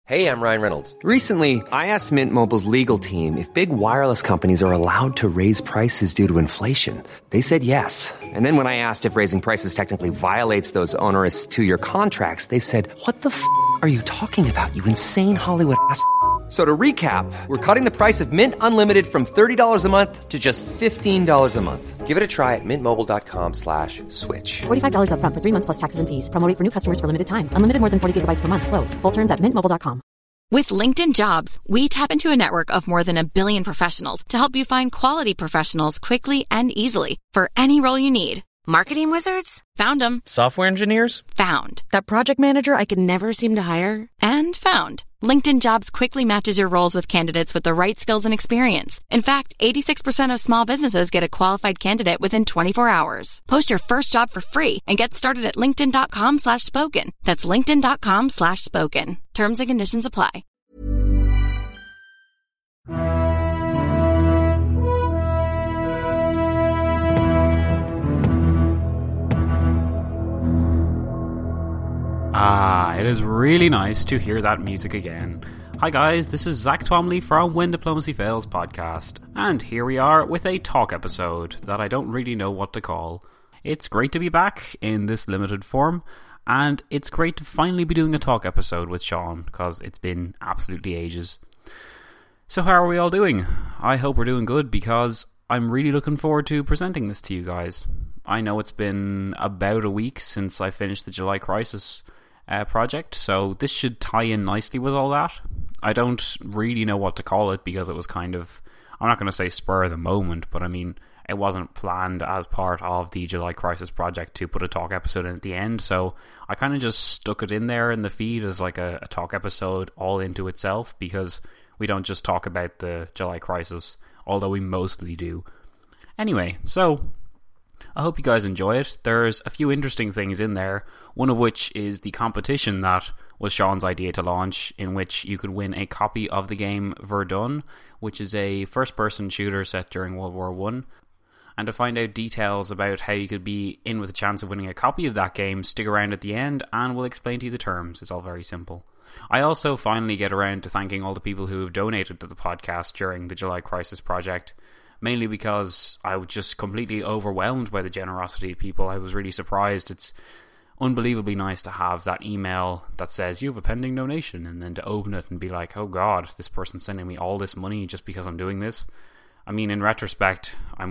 Hey, I'm Ryan Reynolds. Recently, I asked Mint Mobile's legal team if big wireless companies are allowed to raise prices due to inflation. They said yes. And then when I asked if raising prices technically violates those onerous two-year contracts, they said, "What the f*** are you talking about, you insane Hollywood ass?" So to recap, we're cutting the price of Mint Unlimited from $30 a month to just $15 a month. Give it a try at mintmobile.com/switch. $45 up front for 3 months plus taxes and fees. Promo rate for new customers for limited time. Unlimited more than 40 gigabytes per month. Slows full terms at mintmobile.com. With LinkedIn Jobs, we tap into a network of more than 1 billion professionals to help you find quality professionals quickly and easily for any role you need. Marketing wizards? Found them. Software engineers? Found. That project manager I could never seem to hire? And found. LinkedIn Jobs quickly matches your roles with candidates with the right skills and experience. In fact, 86% of small businesses get a qualified candidate within 24 hours. Post your first job for free and get started at linkedin.com/spoken. That's linkedin.com/spoken. Terms and conditions apply. It is really nice to hear that music again. Hi guys, this is Zach Twomley from When Diplomacy Fails podcast, and here we are with a talk episode that I don't really know what to call. It's great to be back in this limited form, and it's great to finally be doing a talk episode with Sean, because it's been absolutely ages. So how are we all doing? I hope we're doing good, because I'm really looking forward to presenting this to you guys. I know it's been about a week since I finished the July Crisis project, so this should tie in nicely with all that. I don't really know what to call it because it was kind of, I'm not going to say spur of the moment, but I mean, it wasn't planned as part of the July Crisis project to put a talk episode in at the end, so I kind of just stuck it in there in the feed as like a talk episode all into itself, because we don't just talk about the July Crisis, although we mostly do. Anyway, so I hope you guys enjoy it. There's a few interesting things in there, one of which is the competition that was Sean's idea to launch, in which you could win a copy of the game Verdun, which is a first-person shooter set during World War I. And to find out details about how you could be in with a chance of winning a copy of that game, stick around at the end and we'll explain to you the terms. It's all very simple. I also finally get around to thanking all the people who have donated to the podcast during the July Crisis project, mainly because I was just completely overwhelmed by the generosity of people. I was really surprised. It's unbelievably nice to have that email that says you have a pending donation, and then to open it and be like, oh god, this person's sending me all this money just because I'm doing this. I mean, in retrospect, I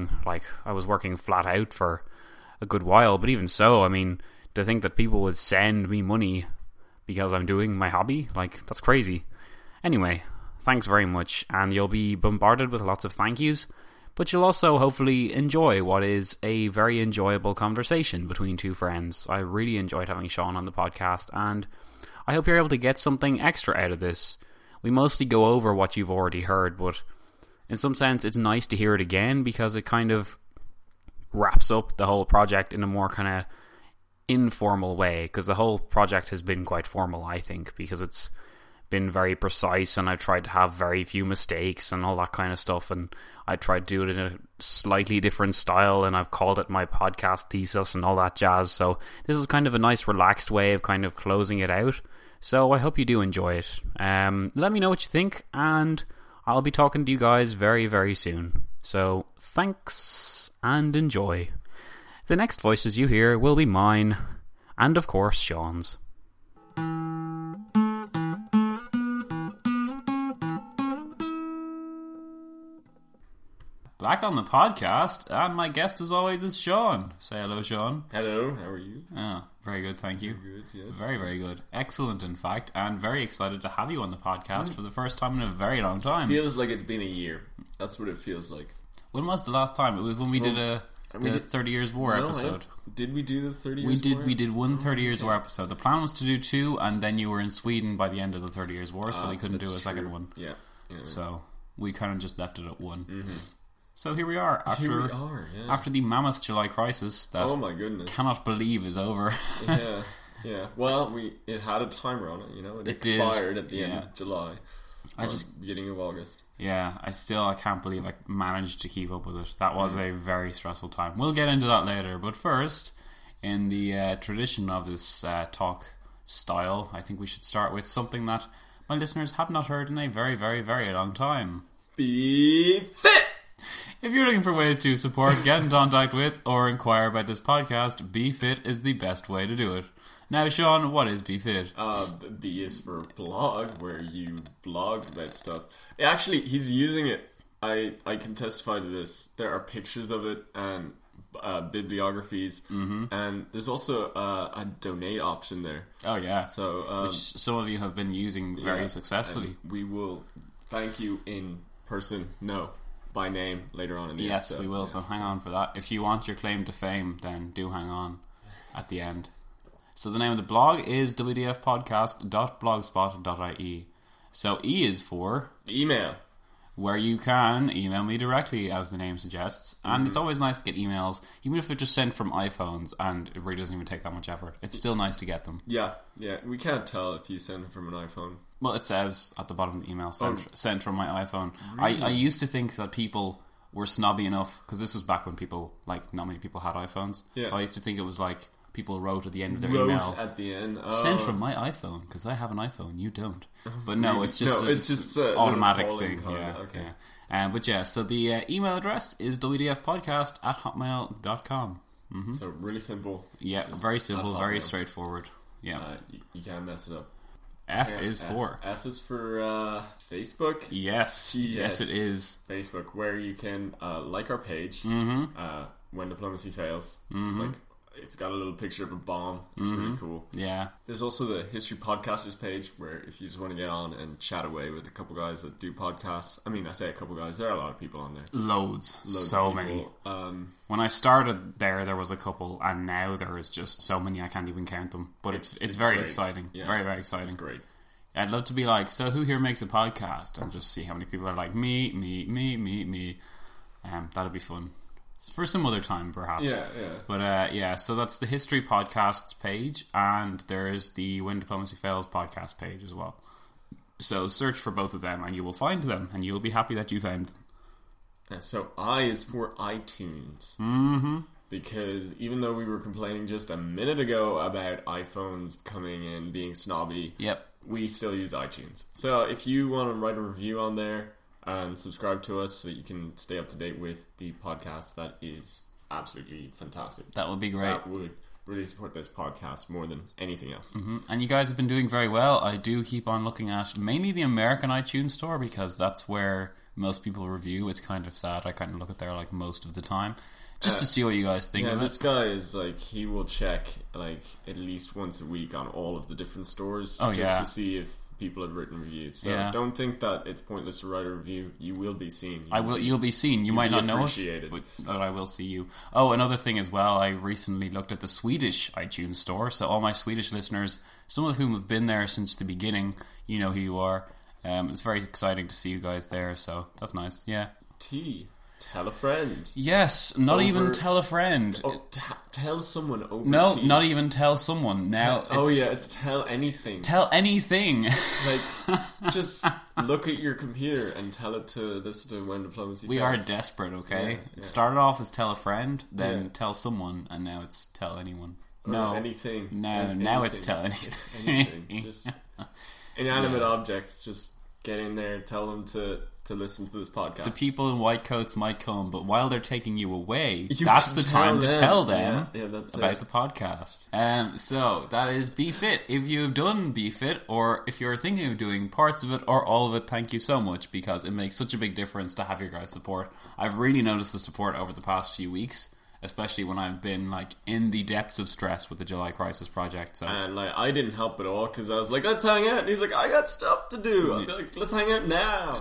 was working flat out for a good while, but even so, I mean, to think that people would send me money because I'm doing my hobby, that's crazy. Anyway, thanks very much, and you'll be bombarded with lots of thank yous, but you'll also hopefully enjoy what is a very enjoyable conversation between two friends. I really enjoyed having Sean on the podcast, and I hope you're able to get something extra out of this. We mostly go over what you've already heard, but in some sense it's nice to hear it again, because it kind of wraps up the whole project in a more kind of informal way, because the whole project has been quite formal, I think, because it's been very precise, and I've tried to have very few mistakes and all that kind of stuff, and I tried to do it in a slightly different style, and I've called it my podcast thesis and all that jazz. So this is kind of a nice relaxed way of kind of closing it out, so I hope you do enjoy it. Let me know what you think, and I'll be talking to you guys very, very soon. So thanks and enjoy. The next voices you hear will be mine, and of course Sean's. Back on the podcast, and my guest as always is Sean. Say hello, Sean. Hello, how are you? Oh, very good, thank you. Good, yes. Very, very good. Excellent, in fact, and very excited to have you on the podcast for the first time in a very long time. Feels like it's been a year. That's what it feels like. When was the last time? It was when we did the 30 Years War episode. Did we do the 30 Years War? We did one 30 Years War episode. The plan was to do two, and then you were in Sweden by the end of the 30 Years War, so we couldn't do a second one. Yeah. So we kind of just left it at one. Mm-hmm. So here we are after the mammoth July Crisis that oh my goodness, cannot believe is over. Yeah. Well, it had a timer on it, It expired at the end of July. Beginning of August. Yeah, I can't believe I managed to keep up with it. That was a very stressful time. We'll get into that later, but first, in the tradition of this talk style, I think we should start with something that my listeners have not heard in a very, very, very long time. Be Fit! If you're looking for ways to support, get in contact with, or inquire about this podcast, Be Fit is the best way to do it. Now, Sean, what is Be Fit? B is for blog, where you blog about stuff. Actually, he's using it. I can testify to this. There are pictures of it and bibliographies, and there's also a donate option there. Oh, yeah. So, which some of you have been using very successfully. We will thank you in person. No. By name later on in the episode. Yes, we will, yeah. So hang on for that. If you want your claim to fame, then do hang on at the end. So the name of the blog is wdfpodcast.blogspot.ie. So E is for email, where you can email me directly, as the name suggests. And it's always nice to get emails, even if they're just sent from iPhones, and it really doesn't even take that much effort. It's still nice to get them. Yeah. We can't tell if you send them from an iPhone. Well, it says at the bottom of the email, sent from my iPhone. Really? I used to think that people were snobby enough, because this was back when not many people had iPhones. Yeah. So I used to think it was like people wrote at the end of their email. At the end. Oh. Sent from my iPhone, because I have an iPhone, you don't. But no, it's just an automatic thing. Yeah, okay. Yeah. But yeah, so the email address is wdfpodcast@hotmail.com. Mm-hmm. So really simple. Yeah, very simple, very straightforward. Yeah. You can't mess it up. F is for Facebook. Yes, it is Facebook, where you can like our page. When Diplomacy Fails. It's got a little picture of a bomb. It's really cool. Yeah. There's also the History Podcasters page, where if you just want to get on and chat away with a couple guys that do podcasts. I mean, I say a couple guys, there are a lot of people on there. Loads so many. When I started there was a couple, and now there is just so many I can't even count them. But it's very great. Exciting. Yeah. Very, very exciting. It's great. I'd love to be like, so who here makes a podcast? And just see how many people are like, me. That'd be fun. For some other time, perhaps. Yeah. But so that's the History Podcasts page, and there's the When Diplomacy Fails podcast page as well. So search for both of them, and you will find them, and you'll be happy that you found them. So I is for iTunes. Because even though we were complaining just a minute ago about iPhones coming in being snobby, we still use iTunes. So if you want to write a review on there and subscribe to us so you can stay up to date with the podcast, that is absolutely fantastic. That would be great. That would really support this podcast more than anything else. And you guys have been doing very well. I do keep on looking at mainly the American iTunes store, because that's where most people review. It's kind of sad. I kind of look at there like most of the time, just to see what you guys think of it. This guy is like, he will check like at least once a week on all of the different stores to see if people have written reviews. So don't think that it's pointless to write a review. You will be seen. You'll be seen. You might not know it, but I will see you. Oh, another thing as well, I recently looked at the Swedish iTunes store. So all my Swedish listeners, some of whom have been there since the beginning, you know who you are. It's very exciting to see you guys there, so that's nice. Yeah. Tell a friend. Yes, even tell a friend. Tell someone over No, not even tell someone. Now it's tell anything. Tell anything. Like, just look at your computer and tell it to listen to When Diplomacy Fails. We are desperate, okay? It started off as tell a friend, then tell someone, and now it's tell anyone. Or anything. Now it's tell anything. Anything. Just inanimate objects, just get in there, tell them to listen to this podcast. The people in white coats might come, but while they're taking you away, that's the time to tell them about the podcast. So that is Be Fit. If you've done Be Fit, or if you're thinking of doing parts of it or all of it, thank you so much, because it makes such a big difference to have your guys' support. I've really noticed the support over the past few weeks, especially when I've been like in the depths of stress with the July Crisis project. So. And like, I didn't help at all, because I was like, let's hang out, and he's like, I got stuff to do. I'll be like, let's hang out now.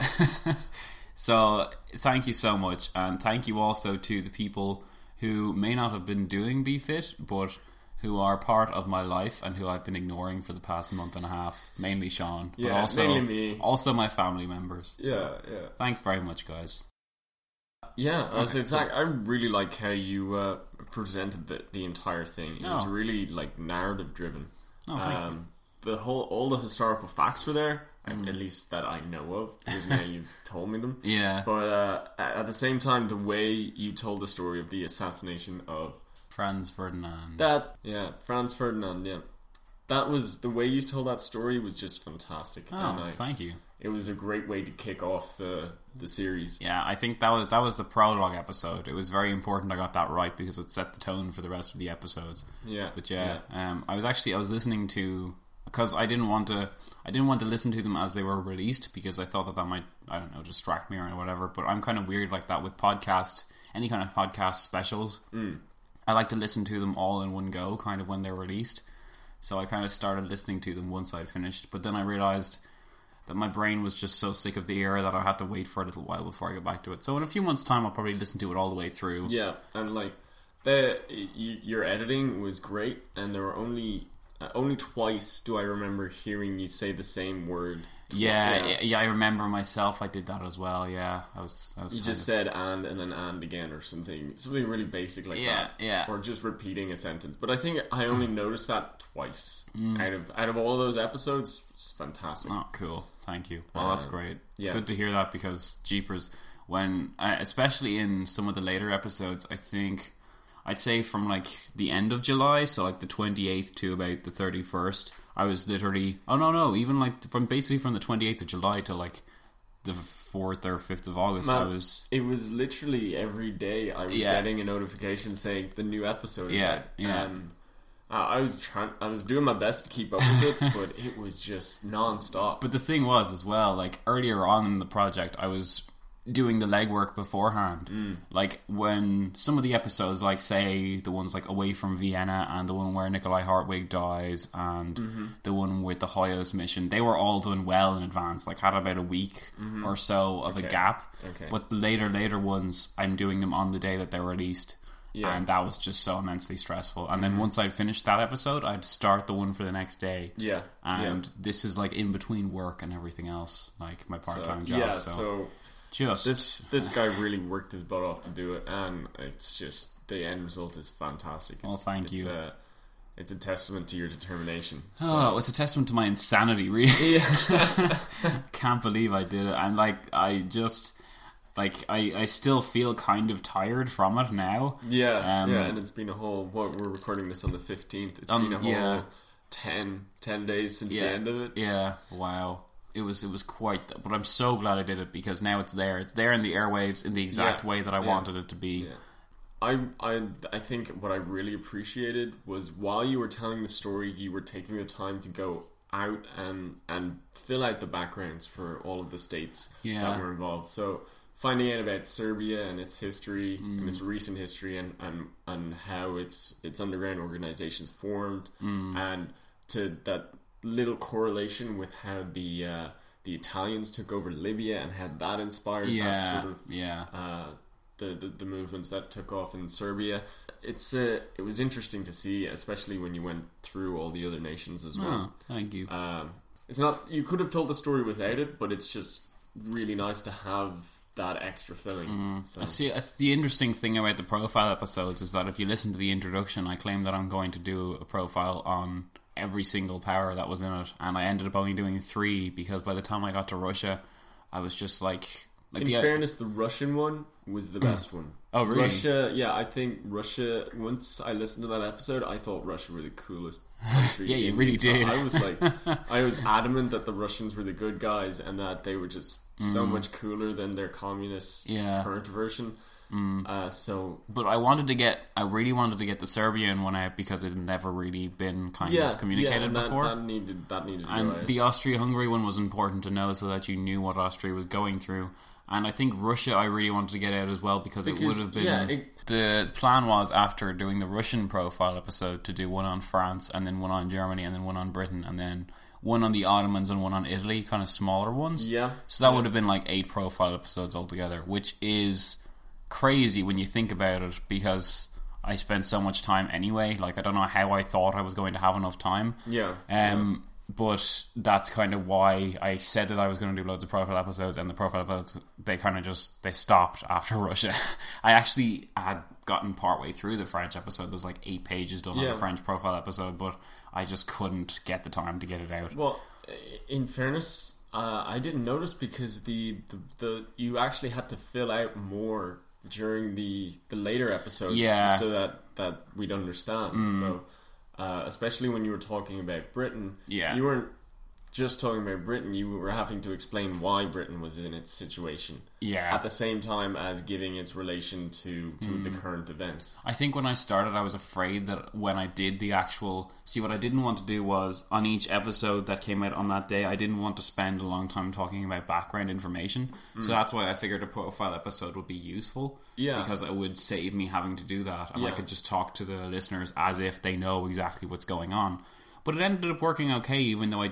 So thank you so much, and thank you also to the people who may not have been doing Be Fit, but who are part of my life and who I've been ignoring for the past month and a half. Mainly Sean, but mainly me. Also my family members. So thanks very much, guys. Yeah, Zach, I really like how you presented the entire thing. It was really like narrative driven. Thank you. All the historical facts were there, at least that I know of, because now you've told me them. Yeah. But at the same time, the way you told the story of the assassination of Franz Ferdinand. Franz Ferdinand. Yeah. that was the way you told that story was just fantastic. Oh, thank you. It was a great way to kick off the series. Yeah, I think that was the prologue episode. It was very important I got that right because it set the tone for the rest of the episodes. Yeah, but I was listening to, because I didn't want to listen to them as they were released because I thought that might, I don't know, distract me or whatever. But I'm kind of weird like that with any kind of podcast specials. I like to listen to them all in one go, kind of when they're released. So I kind of started listening to them once I'd finished, but then I realised that my brain was just so sick of the era that I had to wait for a little while before I got back to it. So in a few months' time, I'll probably listen to it all the way through. Yeah, and like your editing was great, and there were only twice do I remember hearing you say the same word. Yeah, I remember myself. I did that as well. Yeah, I was. You just said and then and again or something really basic like that. Yeah, or just repeating a sentence. But I think I only noticed that twice out of all of those episodes. It's fantastic. Oh, cool. Thank you. Well, that's great. It's good to hear that because jeepers, when especially in some of the later episodes, I think I'd say from like the end of July, so like the 28th to about the 31st. I was literally... Oh, no. Even like from the 28th of July to like the 4th or 5th of August, It was literally every day I was getting a notification saying the new episode is out. I was doing my best to keep up with it, but it was just non-stop. But the thing was as well, like earlier on in the project, I was doing the legwork beforehand. Like when some of the episodes, like say the ones like Away from Vienna and the one where Nikolai Hartwig dies and the one with the Hoyos mission, they were all done well in advance, like had about a week or so of a gap. But the later ones, I'm doing them on the day that they're released. And that was just so immensely stressful. And then once I'd finished that episode, I'd start the one for the next day. And this is like in between work and everything else, like my part-time job. So just this guy really worked his butt off to do it, and it's just the end result is fantastic. Thank you. It's a testament to your determination. Oh, it's a testament to my insanity, really. Can't believe I did it. And like I still feel kind of tired from it now. And it's been a whole... we're recording this on the 15th. It's been a whole 10 days since the end of it. Yeah, wow. It was quite... But I'm so glad I did it because now it's there. It's there in the airwaves in the exact way that I wanted it to be. I think what I really appreciated was while you were telling the story, you were taking the time to go out and fill out the backgrounds for all of the states that were involved. So... finding out about Serbia and its history and its recent history and how its underground organizations formed and to that little correlation with how the Italians took over Libya and how that inspired that sort of the movements that took off in Serbia. It was interesting to see, especially when you went through all the other nations as well. Thank you. It's not, you could have told the story without it, but it's just really nice to have that extra filling. So. See, the interesting thing about the profile episodes is that if you listen to the introduction, I claim that I'm going to do a profile on every single power that was in it, and I ended up only doing 3 because by the time I got to Russia, I was just like in fairness, the Russian one was the best one. Oh, really? Russia, I think Russia, once I listened to that episode, I thought Russia were the coolest country. Yeah, you really did. I was adamant that the Russians were the good guys and that they were just so much cooler than their communist current version. But I really wanted to get the Serbian one out because it had never really been kind of communicated before. That needed to go out. The Austria-Hungary one was important to know so that you knew what Austria was going through. And I think Russia I really wanted to get out as well because it would have been... the plan was after doing the Russian profile episode to do one on France and then one on Germany and then one on Britain and then one on the Ottomans and one on Italy, kind of smaller ones. So that would have been like 8 profile episodes altogether, which is crazy when you think about it because I spent so much time anyway. Like, I don't know how I thought I was going to have enough time. But that's kind of why I said that I was going to do loads of profile episodes, and the profile episodes, they stopped after Russia. I actually had gotten partway through the French episode. There's like 8 pages done on the French profile episode, but I just couldn't get the time to get it out. Well, in fairness, I didn't notice because the you actually had to fill out more during the later episodes just so that we'd understand. So especially when you were talking about Britain. Yeah. You weren't just talking about Britain, you were having to explain why Britain was in its situation. Yeah. At the same time as giving its relation to the current events. I think when I started, I was afraid that when I did the actual... See, what I didn't want to do was, on each episode that came out on that day, I didn't want to spend a long time talking about background information. So that's why I figured a profile episode would be useful. Yeah. Because it would save me having to do that. And I could just talk to the listeners as if they know exactly what's going on. But it ended up working okay, even though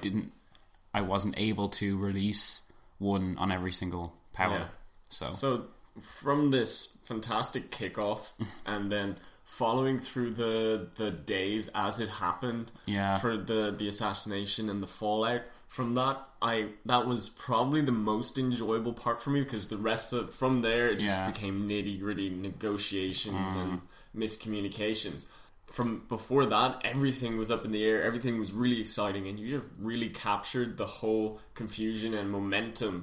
I wasn't able to release one on every single power. Yeah. So from this fantastic kickoff and then following through the days as it happened for the assassination and the fallout, from that was probably the most enjoyable part for me, because the rest of from there it just became nitty-gritty negotiations and miscommunications. From before that, everything was up in the air, everything was really exciting, and you just really captured the whole confusion and momentum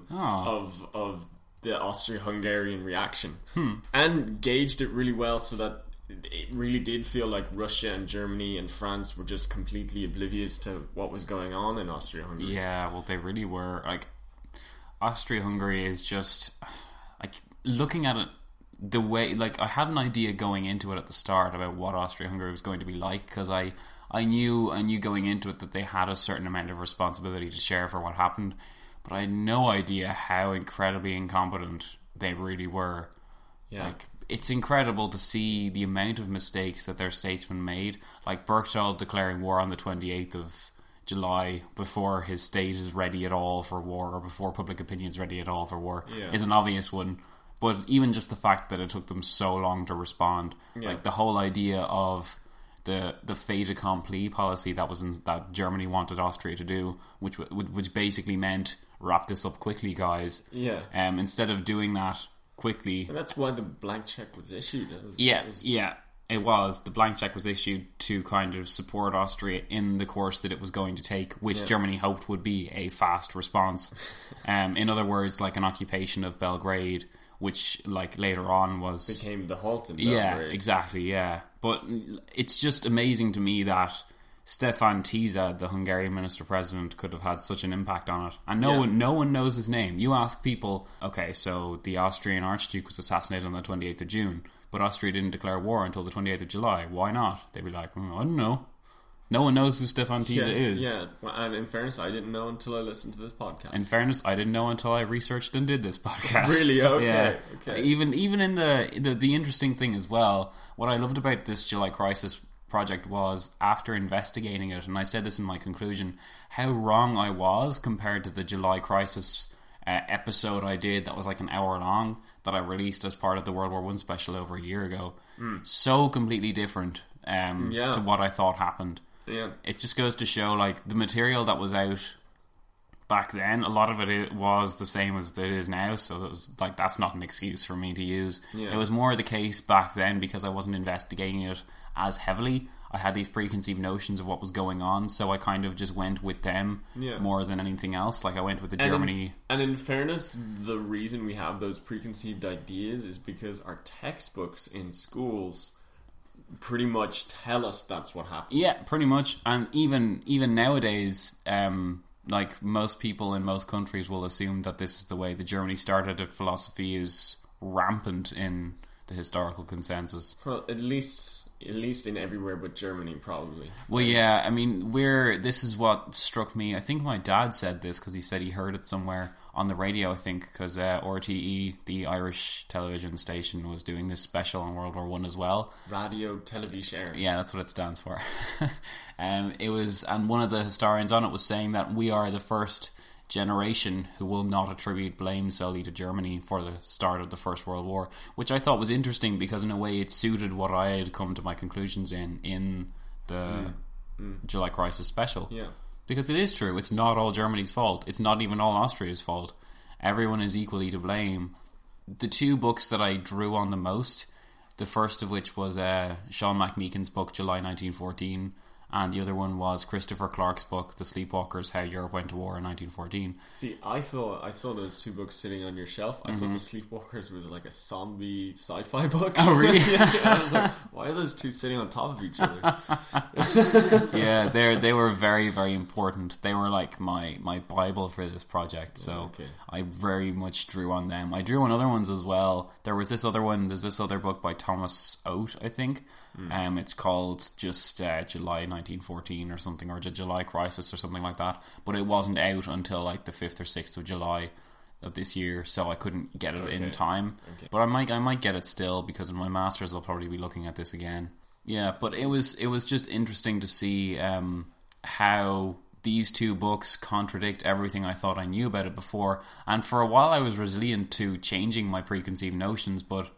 of the Austro-Hungarian reaction. And gauged it really well, so that it really did feel like Russia and Germany and France were just completely oblivious to what was going on in Austria-Hungary. Yeah, well, they really were. Like, Austria-Hungary is just... like, looking at it, the way, like, I had an idea going into it at the start about what Austria-Hungary was going to be like, because I knew going into it that they had a certain amount of responsibility to share for what happened, but I had no idea how incredibly incompetent they really were. Like, it's incredible to see the amount of mistakes that their statesmen made, like Berchtold declaring war on the 28th of July before his state is ready at all for war, or before public opinion is ready at all for war, is an obvious one. But even just the fact that it took them so long to respond, like the whole idea of the fait accompli policy that Germany wanted Austria to do, which basically meant wrap this up quickly, guys. Instead of doing that quickly, and that's why the blank check was issued. It was. The blank check was issued to kind of support Austria in the course that it was going to take, which Germany hoped would be a fast response. In other words, like an occupation of Belgrade, which, like, later on became the halt in Belgrade. Yeah, exactly, yeah. But it's just amazing to me that Stefan Tiza, the Hungarian minister-president, could have had such an impact on it. And no one knows his name. You ask people, okay, so the Austrian Archduke was assassinated on the 28th of June, but Austria didn't declare war until the 28th of July. Why not? They'd be like, I don't know. No one knows who Stefan Tiza is. Yeah, and in fairness, I didn't know until I listened to this podcast. In fairness, I didn't know until I researched and did this podcast. Really? Okay. Okay. Even in the interesting thing as well, what I loved about this July Crisis project was, after investigating it, and I said this in my conclusion, how wrong I was compared to the July Crisis episode I did that was like an hour long, that I released as part of the World War I special over a year ago. So completely different to what I thought happened. Yeah. It just goes to show, like, the material that was out back then, a lot of it was the same as it is now, so it was like, that's not an excuse for me to use. It was more the case back then because I wasn't investigating it as heavily. I had these preconceived notions of what was going on, so I kind of just went with them more than anything else. Like, I went with the Germany... And in fairness, the reason we have those preconceived ideas is because our textbooks in schools pretty much tell us that's what happened. Yeah, pretty much. And even nowadays, like, most people in most countries will assume that this is the way that Germany started, that philosophy is rampant in the historical consensus. Well, at least in everywhere but Germany, probably. Well, yeah, I mean, this is what struck me. I think my dad said this because he said he heard it somewhere on the radio, I think, because RTE, the Irish television station, was doing this special on World War I as well. Radio Television. Yeah, that's what it stands for. It was, and one of the historians on it was saying that we are the first generation who will not attribute blame solely to Germany for the start of the First World War, which I thought was interesting because in a way it suited what I had come to my conclusions in the July Crisis special. Yeah. Because it is true, it's not all Germany's fault. It's not even all Austria's fault. Everyone is equally to blame. The two books that I drew on the most, the first of which was Sean McMeekin's book, July 1914, and the other one was Christopher Clark's book, The Sleepwalkers, How Europe Went to War in 1914. See, I saw those two books sitting on your shelf. I thought The Sleepwalkers was like a zombie sci-fi book. Oh, really? Yeah, I was like, why are those two sitting on top of each other? Yeah, they were very, very important. They were like my Bible for this project, so I very much drew on them. I drew on other ones as well. There's this other book by Thomas Oates, I think. It's called just July 1914 or something, or the July Crisis or something like that. But it wasn't out until like the 5th or 6th of July of this year, so I couldn't get it in time. But I might get it still, because in my masters I'll probably be looking at this again. Yeah, but it was just interesting to see how these two books contradict everything I thought I knew about it before. And for a while I was resilient to changing my preconceived notions, but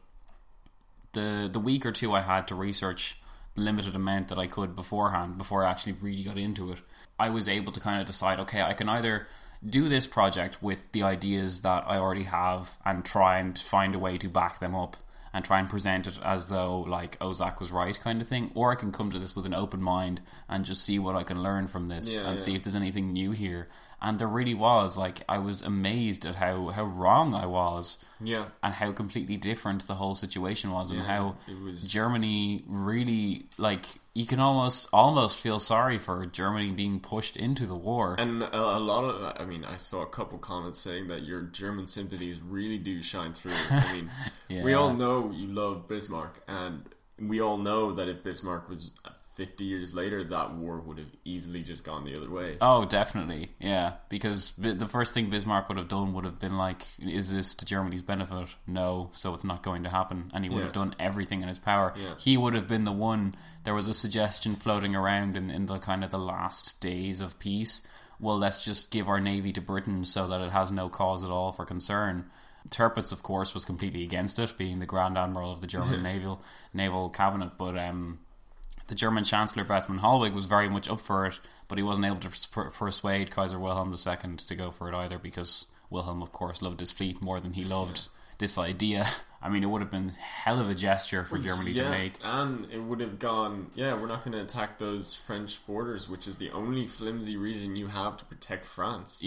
the week or two I had to research the limited amount that I could beforehand, before I actually really got into it, I was able to kind of decide, okay, I can either do this project with the ideas that I already have and try and find a way to back them up and try and present it as though like Zach was right kind of thing, or I can come to this with an open mind and just see what I can learn from this see if there's anything new here. And there really was. Like, I was amazed at how wrong I was, and how completely different the whole situation was, and how Germany really, like, you can almost feel sorry for Germany being pushed into the war. And a lot of, I mean, I saw a couple comments saying that your German sympathies really do shine through. I mean, we all know you love Bismarck, and we all know that if Bismarck was 50 years later, that war would have easily just gone the other way. Oh, definitely, yeah. Because the first thing Bismarck would have done would have been like, is this to Germany's benefit? No, so it's not going to happen. And he would have done everything in his power. Yeah. He would have been the one. There was a suggestion floating around in the kind of the last days of peace. Well, let's just give our navy to Britain so that it has no cause at all for concern. Tirpitz, of course, was completely against it, being the Grand Admiral of the German naval cabinet. But the German Chancellor Bethmann Hollweg was very much up for it, but he wasn't able to persuade Kaiser Wilhelm II to go for it either, because Wilhelm, of course, loved his fleet more than he loved this idea. I mean, it would have been a hell of a gesture for Germany to make. And it would have gone, we're not going to attack those French borders, which is the only flimsy reason you have to protect France.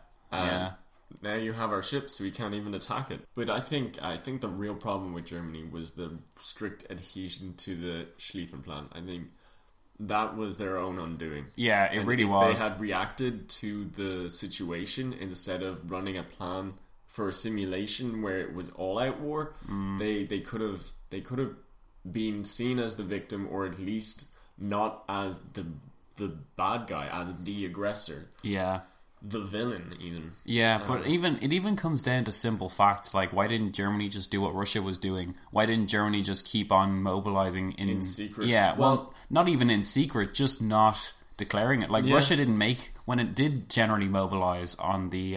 Now you have our ships, so we can't even attack it. But I think the real problem with Germany was the strict adhesion to the Schlieffen Plan. I think that was their own undoing. Yeah, it really was. If they had reacted to the situation instead of running a plan for a simulation where it was all-out war, they could have been seen as the victim, or at least not as the bad guy, as the aggressor. Yeah. The villain, even. Yeah, but it even comes down to simple facts, like, why didn't Germany just do what Russia was doing? Why didn't Germany just keep on mobilizing in secret? Yeah, well, not even in secret, just not declaring it. Like, Russia didn't make, when it did generally mobilize on the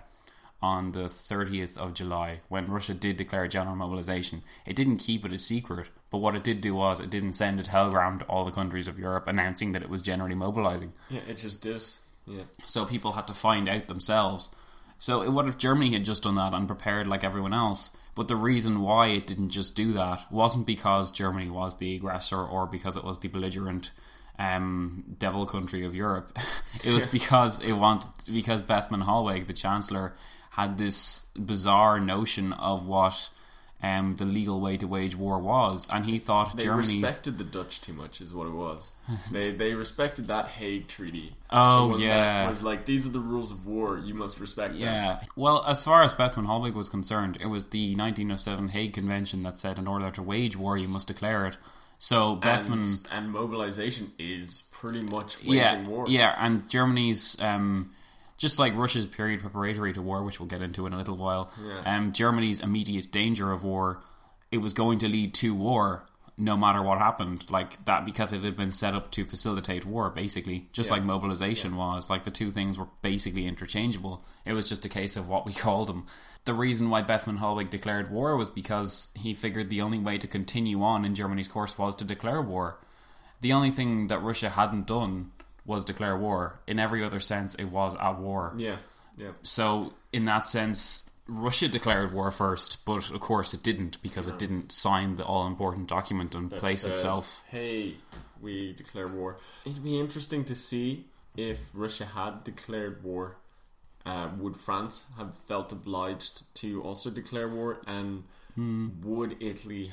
30th of July, when Russia did declare general mobilization, it didn't keep it a secret. But what it did do was, it didn't send a telegram to all the countries of Europe announcing that it was generally mobilizing. Yeah, it just did. Yeah. So people had to find out themselves. So what if Germany had just done that and prepared like everyone else? But the reason why it didn't just do that wasn't because Germany was the aggressor or because it was the belligerent devil country of Europe. It was because Bethmann Hollweg, the Chancellor, had this bizarre notion of what the legal way to wage war was, and he thought Germany respected the Dutch too much, is what it was. They respected that Hague Treaty. Oh yeah, it was like, these are the rules of war, you must respect them. Yeah, well, as far as Bethmann Hollweg was concerned, it was the 1907 Hague Convention that said in order to wage war you must declare it. So Bethmann and mobilization is pretty much waging war. Yeah, and Germany's just like Russia's period preparatory to war, which we'll get into in a little while, Germany's immediate danger of war, it was going to lead to war no matter what happened, like that, because it had been set up to facilitate war, basically, just like mobilization was. Like, the two things were basically interchangeable. It was just a case of what we called them. The reason why Bethmann Hollweg declared war was because he figured the only way to continue on in Germany's course was to declare war. The only thing that Russia hadn't done was declare war. In every other sense, it was at war. Yeah. So, in that sense, Russia declared war first, but of course it didn't, because it didn't sign the all-important document and place itself. Hey, we declare war. It'd be interesting to see if Russia had declared war. Would France have felt obliged to also declare war, and would Italy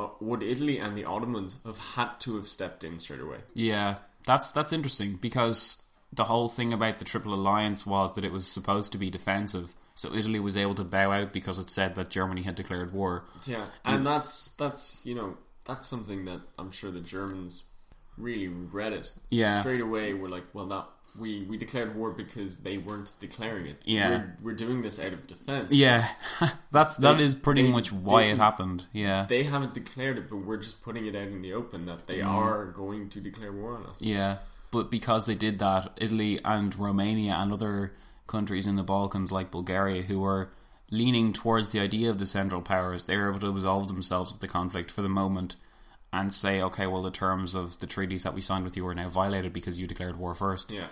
and the Ottomans have had to have stepped in straight away? Yeah, that's interesting, because the whole thing about the Triple Alliance was that it was supposed to be defensive. So Italy was able to bow out because it said that Germany had declared war. Yeah, and that's something that I'm sure the Germans really regretted. Yeah, straight away we're like, well, that we declared war because they weren't declaring it. Yeah, we're doing this out of defense. Yeah, that is pretty much why it happened. Yeah, they haven't declared it, but we're just putting it out in the open that they are going to declare war on us. Yeah, but because they did that, Italy and Romania and other countries in the Balkans like Bulgaria, who were leaning towards the idea of the Central Powers, they were able to absolve themselves of the conflict for the moment and say, okay, well, the terms of the treaties that we signed with you are now violated because you declared war first. Yeah.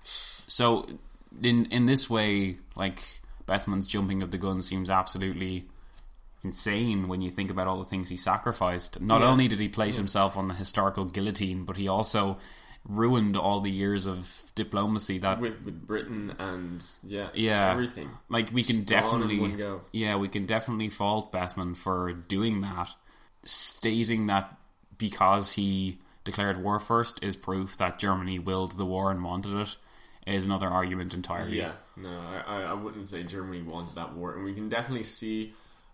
So in this way, like, Bethman's jumping of the gun seems absolutely insane when you think about all the things he sacrificed. Not only did he place himself on the historical guillotine, but he also ruined all the years of diplomacy that with Britain and everything. Like, we can definitely fault Bethman for doing that. Stating that because he declared war first is proof that Germany willed the war and wanted it is another argument entirely. Yeah, no, I wouldn't say Germany wanted that war, and we can definitely see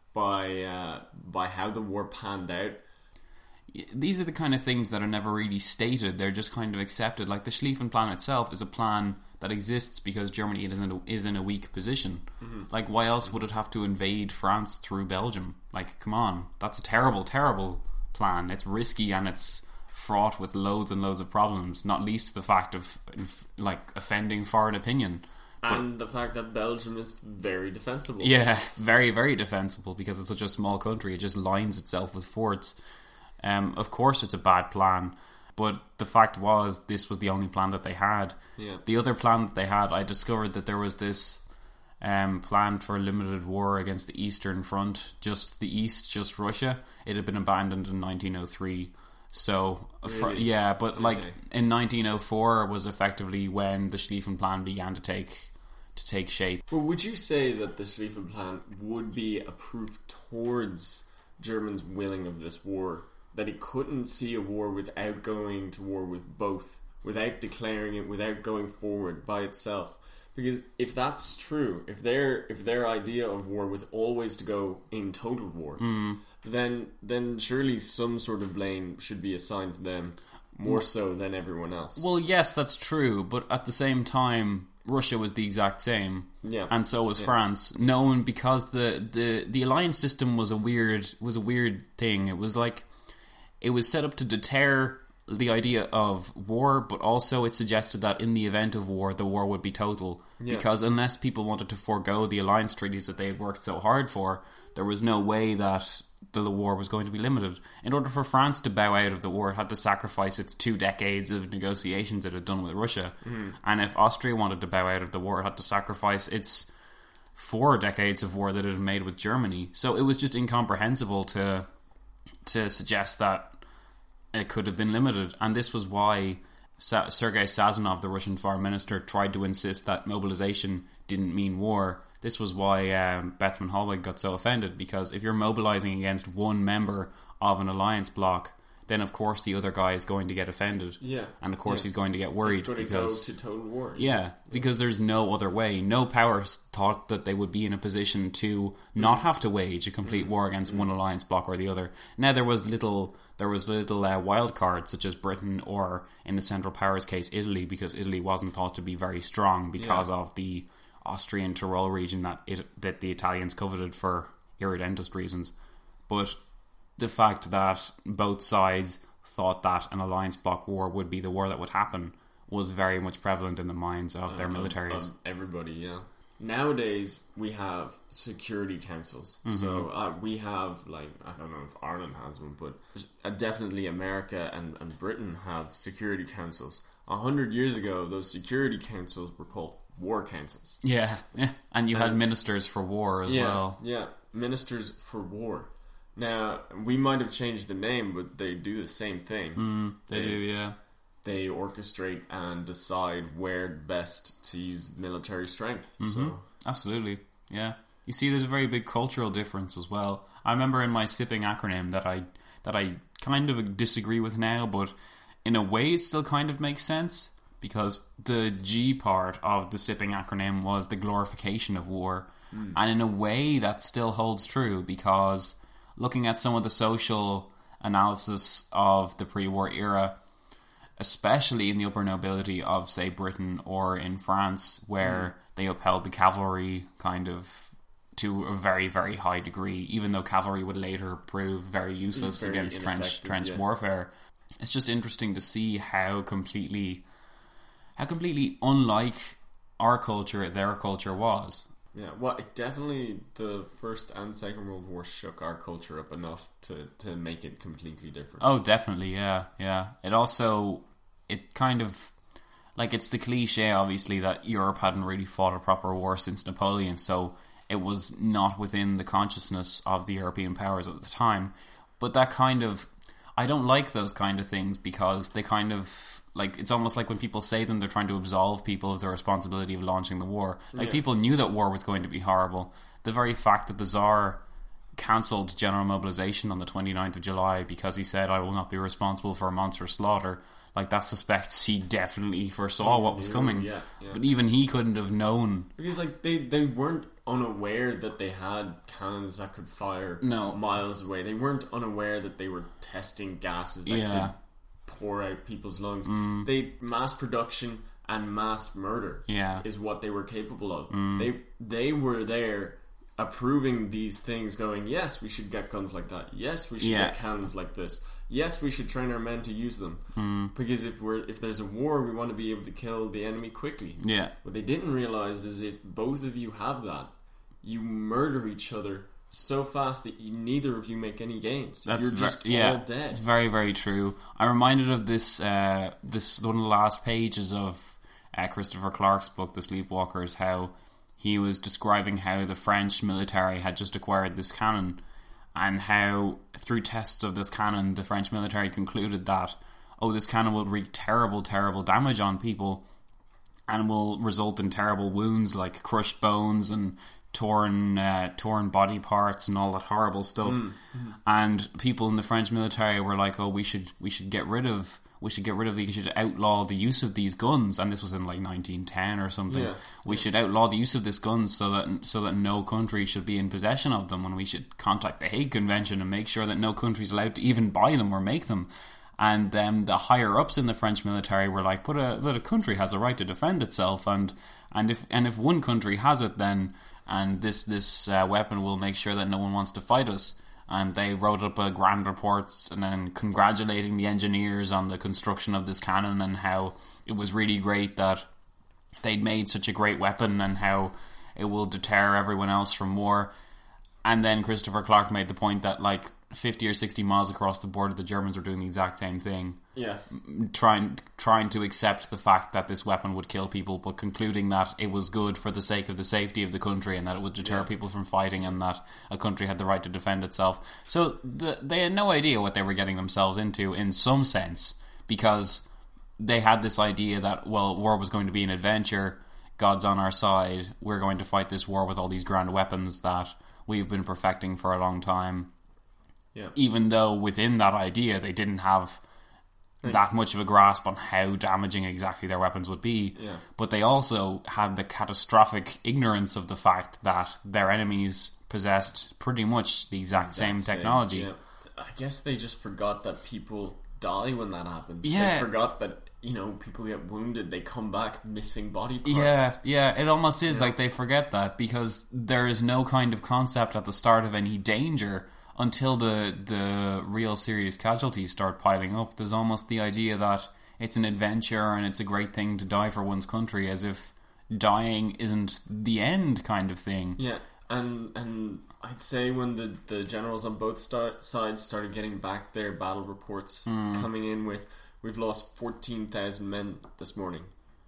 by how the war panned out. These are the kind of things that are never really stated, they're just kind of accepted. Like the Schlieffen Plan itself is a plan that exists because Germany is in a weak position. Like, why else would it have to invade France through Belgium? Like, come on, that's a terrible, terrible plan. It's risky and it's fraught with loads and loads of problems, not least the fact of like offending foreign opinion. And the fact that Belgium is very defensible. Yeah, very, very defensible, because it's such a small country. It just lines itself with forts. Of course it's a bad plan, but the fact was this was the only plan that they had. Yeah. The other plan that they had, I discovered that there was this plan for a limited war against the Eastern Front, just the East, just Russia. It had been abandoned in 1903. So, really? In 1904 was effectively when the Schlieffen Plan began to take shape. Well, would you say that the Schlieffen Plan would be a proof towards Germany's willing of this war? That he couldn't see a war without going to war with both, without declaring it, without going forward by itself? Because if that's true, if their idea of war was always to go in total war, then surely some sort of blame should be assigned to them more so than everyone else. Well, yes, that's true, but at the same time, Russia was the exact same, and so was France. Known because the alliance system was a weird thing. It was like, it was set up to deter the idea of war, but also it suggested that in the event of war, the war would be total. Yeah. Because unless people wanted to forego the alliance treaties that they had worked so hard for, there was no way that the war was going to be limited. In order for France to bow out of the war, it had to sacrifice its 2 decades of negotiations it had done with Russia. And if Austria wanted to bow out of the war, it had to sacrifice its 4 decades of war that it had made with Germany. So it was just incomprehensible to suggest that it could have been limited. And this was why Sergei Sazonov, the Russian foreign minister, tried to insist that mobilization didn't mean war. This was why Bethmann Hollweg got so offended, because if you're mobilizing against one member of an alliance bloc, then of course the other guy is going to get offended. Yeah. And of course he's going to get worried. It's going to go to total war. Yeah, because there's no other way. No powers thought that they would be in a position to not have to wage a complete war against one alliance bloc or the other. Now there was little wild cards, such as Britain, or in the Central Powers case, Italy, because Italy wasn't thought to be very strong because of the Austrian Tyrol region that the Italians coveted for irredentist reasons. But the fact that both sides thought that an alliance bloc war would be the war that would happen was very much prevalent in the minds of their militaries. Everybody, yeah. Nowadays, we have security councils. So we have, like, I don't know if Ireland has one, but definitely America and Britain have security councils. 100 years ago, those security councils were called war councils. Yeah. And you had ministers for war as well. Yeah, ministers for war. Now, we might have changed the name, but they do the same thing. They do, yeah. They orchestrate and decide where best to use military strength. So Absolutely, yeah. You see, there's a very big cultural difference as well. I remember in my SIPPing acronym that I kind of disagree with now, but in a way it still kind of makes sense, because the G part of the SIPPing acronym was the glorification of war. And in a way that still holds true, because looking at some of the social analysis of the pre-war era, especially in the upper nobility of, say, Britain or in France, where they upheld the cavalry kind of to a very, very high degree, even though cavalry would later prove very useless against trench warfare. It's just interesting to see how completely unlike our culture their culture was. Yeah, well, it definitely, the First and Second World War shook our culture up enough to make it completely different. Oh, definitely, yeah. It also, it kind of, like, it's the cliche, obviously, that Europe hadn't really fought a proper war since Napoleon, so it was not within the consciousness of the European powers at the time. But that kind of, I don't like those kind of things, because they kind of, like, it's almost like when people say them, they're trying to absolve people of the responsibility of launching the war. Like, people knew that war was going to be horrible. The very fact that the Tsar cancelled general mobilization on the 29th of July because he said, I will not be responsible for a monstrous slaughter, like, that suspects he definitely foresaw what was coming. Yeah. But even he couldn't have known. Because, like, they weren't unaware that they had cannons that could fire miles away. They weren't unaware that they were testing gases that could pour out people's lungs. Mass production and mass murder is what they were capable of. They were there approving these things, going, yes, we should get guns like that. Yes, we should get cannons like this. Yes, we should train our men to use them. Because if there's a war, we want to be able to kill the enemy quickly. Yeah. What they didn't realize is if both of you have that, you murder each other so fast that neither of you make any gains. You're just all dead. It's very, very true. I'm reminded of this one of the last pages of Christopher Clark's book, The Sleepwalkers, how he was describing how the French military had just acquired this cannon, and how through tests of this cannon the French military concluded that, this cannon will wreak terrible, terrible damage on people and will result in terrible wounds like crushed bones and torn body parts and all that horrible stuff. And people in the French military were like, we should outlaw the use of these guns. And this was in like 1910 or something. We should outlaw the use of these guns so that no country should be in possession of them, and we should contact the Hague Convention and make sure that no country is allowed to even buy them or make them. And then the higher ups in the French military were like, but a country has a right to defend itself, and if one country has it, then this weapon will make sure that no one wants to fight us. And they wrote up a grand report and then congratulating the engineers on the construction of this cannon, and how it was really great that they'd made such a great weapon and how it will deter everyone else from war. And then Christopher Clark made the point that, like, 50 or 60 miles across the border, the Germans were doing the exact same thing. Yeah. Trying to accept the fact that this weapon would kill people, but concluding that it was good for the sake of the safety of the country, and that it would deter people from fighting, and that a country had the right to defend itself. So they had no idea what they were getting themselves into, in some sense, because they had this idea that, well, war was going to be an adventure, God's on our side, we're going to fight this war with all these grand weapons that we've been perfecting for a long time. Yeah. Even though within that idea they didn't have that much of a grasp on how damaging exactly their weapons would be. Yeah. But they also had the catastrophic ignorance of the fact that their enemies possessed pretty much the exact same technology. Yeah. I guess they just forgot that people die when that happens. Yeah. They forgot that, people get wounded, they come back missing body parts. Yeah, it almost is like they forget that, because there is no kind of concept at the start of any danger until the real serious casualties start piling up. There's almost the idea that it's an adventure and it's a great thing to die for one's country, as if dying isn't the end kind of thing. Yeah, and I'd say when the generals on both sides started getting back their battle reports coming in with, we've lost 14,000 men this morning.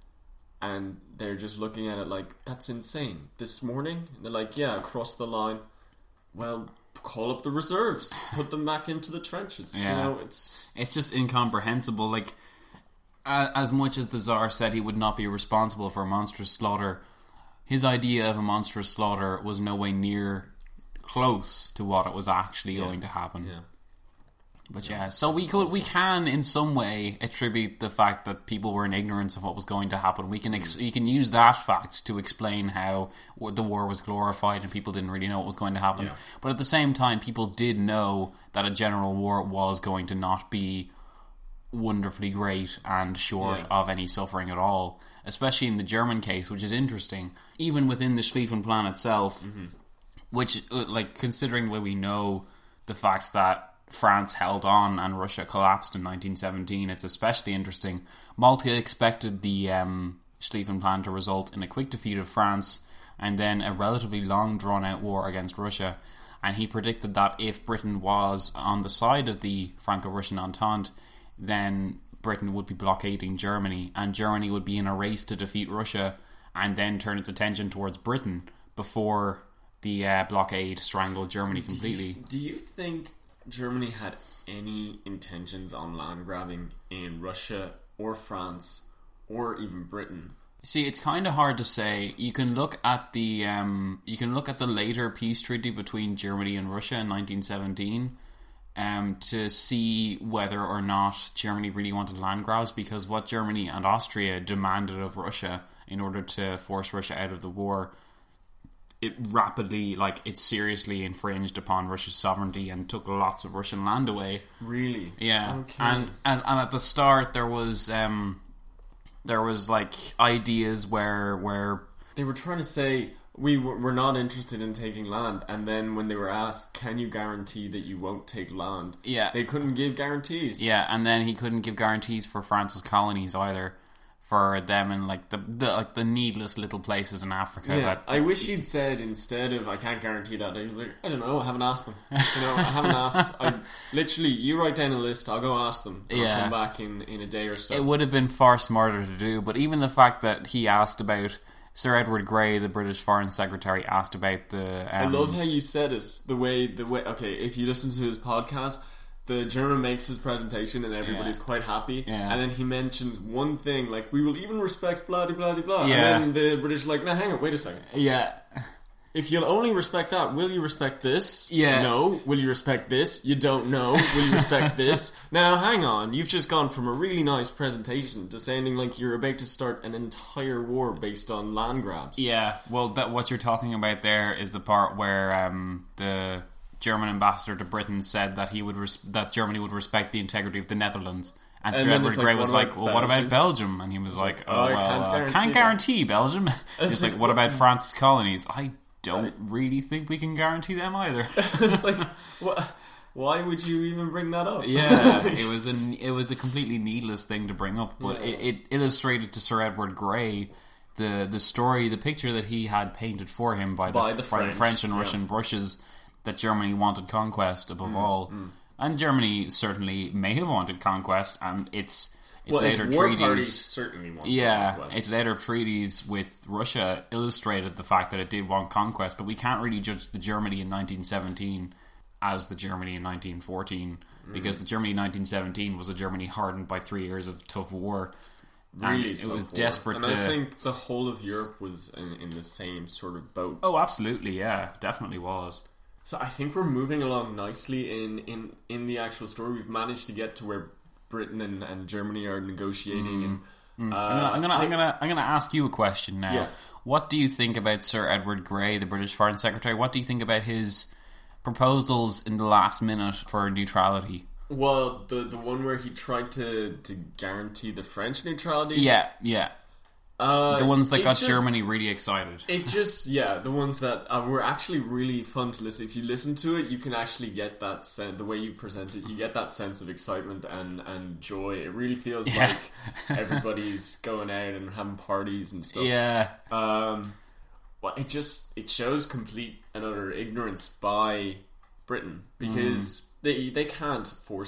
And they're just looking at it like, that's insane. This morning? And they're like, yeah, across the line. Well, call up the reserves, put them back into the trenches. Yeah. You know, it's just incomprehensible. Like, as much as the Tsar said he would not be responsible for a monstrous slaughter, his idea of a monstrous slaughter was no way near close to what it was actually going to happen. Yeah. But so we can in some way attribute the fact that people were in ignorance of what was going to happen. We can you can use that fact to explain how the war was glorified and people didn't really know what was going to happen. Yeah. But at the same time, people did know that a general war was going to not be wonderfully great and short of any suffering at all. Especially in the German case, which is interesting. Even within the Schlieffen Plan itself, which, like, considering the way we know the fact that France held on and Russia collapsed in 1917, it's especially interesting. Moltke expected the Schlieffen Plan to result in a quick defeat of France and then a relatively long drawn-out war against Russia. And he predicted that if Britain was on the side of the Franco-Russian Entente, then Britain would be blockading Germany, and Germany would be in a race to defeat Russia and then turn its attention towards Britain before the blockade strangled Germany completely. Do you think Germany had any intentions on land grabbing in Russia or France or even Britain? See, it's kind of hard to say. You can look at the later peace treaty between Germany and Russia in 1917 to see whether or not Germany really wanted land grabs, because what Germany and Austria demanded of Russia in order to force Russia out of the war, it seriously infringed upon Russia's sovereignty and took lots of Russian land away. Really? Yeah. Okay. And at the start there was like ideas where they were trying to say we're not interested in taking land, and then when they were asked, can you guarantee that you won't take land? Yeah. They couldn't give guarantees. Yeah, and then he couldn't give guarantees for France's colonies either. For them and like the needless little places in Africa. Yeah, I wish he'd said, instead of I can't guarantee that, I don't know, I haven't asked them. I haven't asked. Literally, you write down a list, I'll go ask them. And I'll come back in a day or so. It would have been far smarter to do, but even the fact that he asked about Sir Edward Grey, the British Foreign Secretary, asked about the. I love how you said it. The way. Okay, if you listen to his podcast, the German makes his presentation and everybody's quite happy. Yeah. And then he mentions one thing, like, we will even respect blah, blah, blah, blah. Yeah. And then the British are like, no, hang on, wait a second. Yeah. If you'll only respect that, will you respect this? Yeah. No. Will you respect this? You don't know. Will you respect this? Now, hang on. You've just gone from a really nice presentation to sounding like you're about to start an entire war based on land grabs. Yeah. Well, what you're talking about there is the part where the German ambassador to Britain said that that Germany would respect the integrity of the Netherlands, and Sir Edward Grey was like, "Well, what about Belgium?" And he was like, I can't guarantee Belgium." He's like, "What about France's colonies?" I don't really think we can guarantee them either. It's like, what? Why would you even bring that up? Yeah, it was a completely needless thing to bring up, but it illustrated to Sir Edward Grey the story, the picture that he had painted for him by the French and Russian brushes, that Germany wanted conquest above all. And Germany certainly may have wanted conquest, and its later treaties certainly wanted conquest. Its later treaties with Russia illustrated the fact that it did want conquest, but we can't really judge the Germany in 1917 as the Germany in 1914, because the Germany in 1917 was a Germany hardened by 3 years of tough war. Really, it was desperate and to. I think the whole of Europe was in the same sort of boat. Oh, absolutely, yeah, definitely was. So I think we're moving along nicely in the actual story. We've managed to get to where Britain and Germany are negotiating. I'm gonna ask you a question now. Yes. What do you think about Sir Edward Grey, the British Foreign Secretary? What do you think about his proposals in the last minute for neutrality? Well, the one where he tried to guarantee the French neutrality. Yeah. The ones that got Germany really excited. The ones that were actually really fun to listen. If you listen to it, you can actually get that sense, the way you present it, you get that sense of excitement and joy. It really feels like everybody's going out and having parties and stuff. Yeah. Well, it shows complete and utter ignorance by Britain, because they can't force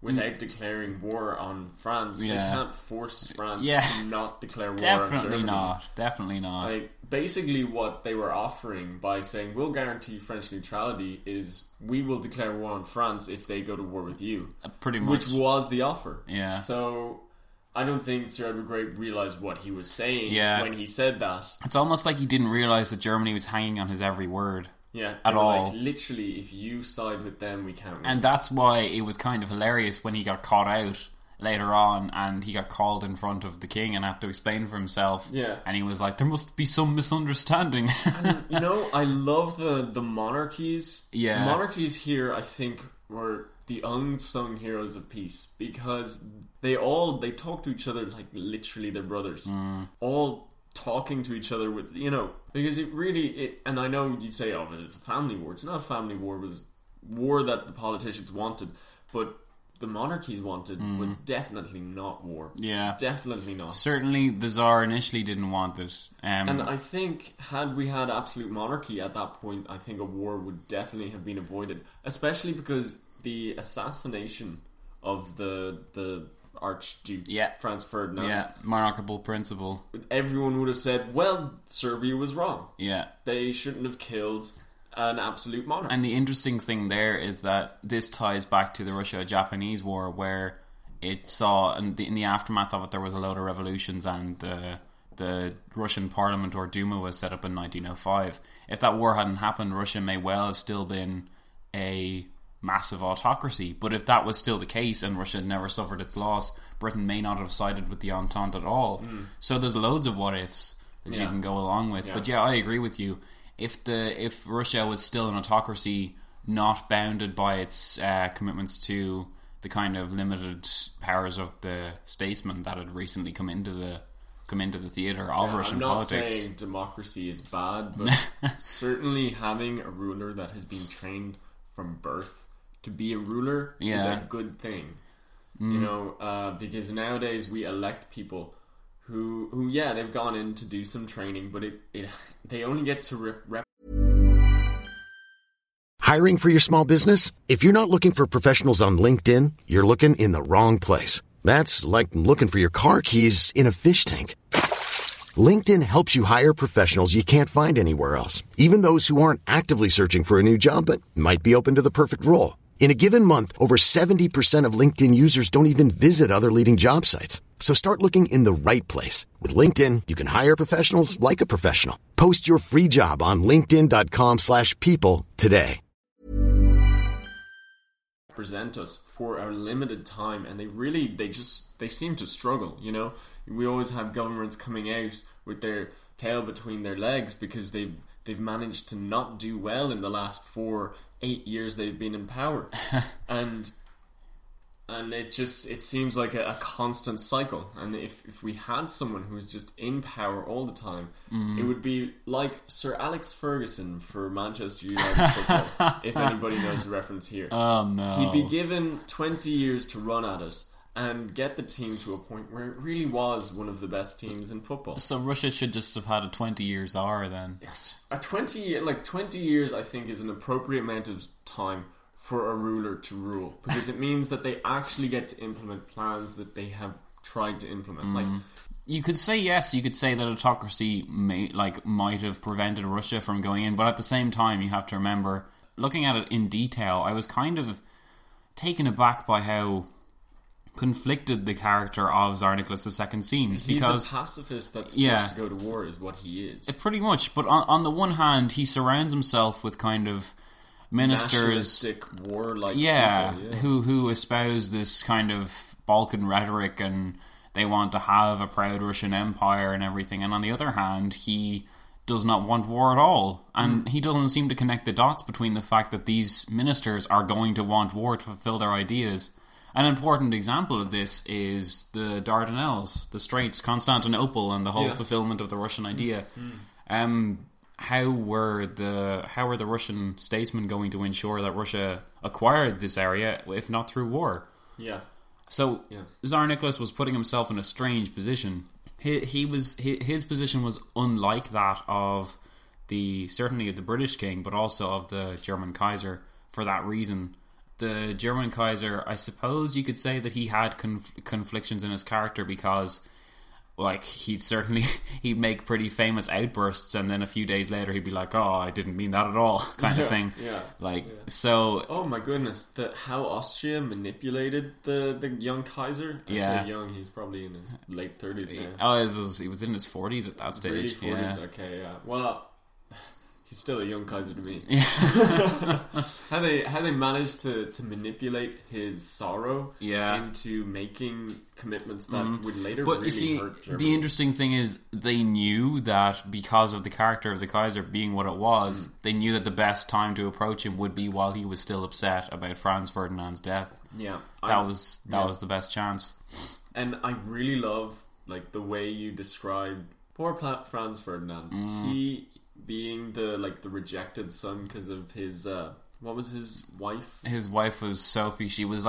without declaring war on France. They can't force France to not declare war on Germany. Definitely not. Like, basically what they were offering by saying, we'll guarantee French neutrality, is we will declare war on France if they go to war with you. Pretty much. Which was the offer. Yeah. So I don't think Sir Edward Grey realised what he was saying when he said that. It's almost like he didn't realise that Germany was hanging on his every word. Yeah, at all. Like, literally, if you side with them, we can't win. And that's why it was kind of hilarious when he got caught out later on and he got called in front of the king and had to explain for himself. Yeah. And he was like, there must be some misunderstanding. And, you know, I love the monarchies. Yeah. Monarchies here, I think, were the unsung heroes of peace, because they talk to each other like literally they're brothers. All talking to each other with, you know, because and I know you'd say, oh, but it's a family war. It's not a family war. It was war that the politicians wanted, but the monarchies wanted was definitely not war. Yeah. Definitely not. Certainly the Tsar initially didn't want it. And I think had we had absolute monarchy at that point, I think a war would definitely have been avoided, especially because the assassination of the Archduke Franz Ferdinand, monarchical principle, everyone would have said, well, Serbia was wrong. Yeah, they shouldn't have killed an absolute monarch. And the interesting thing there is that this ties back to the Russia-Japanese War, where it saw, in the aftermath of it, there was a load of revolutions, and the Russian parliament, or Duma, was set up in 1905. If that war hadn't happened, Russia may well have still been a massive autocracy. But if that was still the case and Russia had never suffered its loss, Britain may not have sided with the Entente at all. So there's loads of what ifs that you can go along with. But I agree with you. If Russia was still an autocracy, not bounded by its commitments to the kind of limited powers of the statesmen that had recently come into the theatre of Russian politics. I'm not saying democracy is bad, but certainly having a ruler that has been trained from birth to be a ruler is a good thing. You know, because nowadays we elect people who they've gone in to do some training, but they only get to Hiring for your small business? If you're not looking for professionals on LinkedIn, you're looking in the wrong place. That's like looking for your car keys in a fish tank. LinkedIn helps you hire professionals you can't find anywhere else, even those who aren't actively searching for a new job but might be open to the perfect role. In a given month, over 70% of LinkedIn users don't even visit other leading job sites. So start looking in the right place. With LinkedIn, you can hire professionals like a professional. Post your free job on linkedin.com/people today. Present us for a limited time, and they seem to struggle, you know. We always have governments coming out with their tail between their legs because they've managed to not do well in the last 4-8 years they've been in power. and it seems like a constant cycle. And if we had someone who was just in power all the time, it would be like Sir Alex Ferguson for Manchester United football, if anybody knows the reference here. Oh no. He'd be given 20 years to run at it and get the team to a point where it really was one of the best teams in football. So Russia should just have had a 20-year Tsar then. Yes. 20 years I think is an appropriate amount of time for a ruler to rule, because it means that they actually get to implement plans that they have tried to implement. Like, you could say yes, you could say that autocracy might have prevented Russia from going in, but at the same time you have to remember, looking at it in detail, I was kind of taken aback by how conflicted the character of Tsar Nicholas II seems. He's because a pacifist that's forced to go to war is what he is. Pretty much, but on the one hand he surrounds himself with kind of ministers, warlike people, who espouse this kind of Balkan rhetoric, and they want to have a proud Russian empire and everything, and on the other hand he does not want war at all, and he doesn't seem to connect the dots between the fact that these ministers are going to want war to fulfill their ideas. An important example of this is the Dardanelles, the Straits, Constantinople, and the whole fulfillment of the Russian idea. How were the Russian statesmen going to ensure that Russia acquired this area, if not through war? Yeah. So Tsar Nicholas was putting himself in a strange position. His position was unlike that of certainly of the British king, but also of the German Kaiser. For that reason, the German Kaiser, I suppose you could say that he had conflictions in his character because, like, he'd make pretty famous outbursts, and then a few days later he'd be like, "Oh, I didn't mean that at all," kind of thing. So. Oh my goodness, how Austria manipulated the young Kaiser. I say young, he's probably in his late 30s now. Oh, he was in his 40s at that stage. Really 40s, okay, yeah. Well, he's still a young Kaiser to me. How they managed to manipulate his sorrow into making commitments that would later hurt Germany. The interesting thing is they knew that because of the character of the Kaiser being what it was, they knew that the best time to approach him would be while he was still upset about Franz Ferdinand's death. Yeah. That was the best chance. And I really love, like, the way you described poor Franz Ferdinand. He being the rejected son because of his what was his wife? His wife was Sophie. She was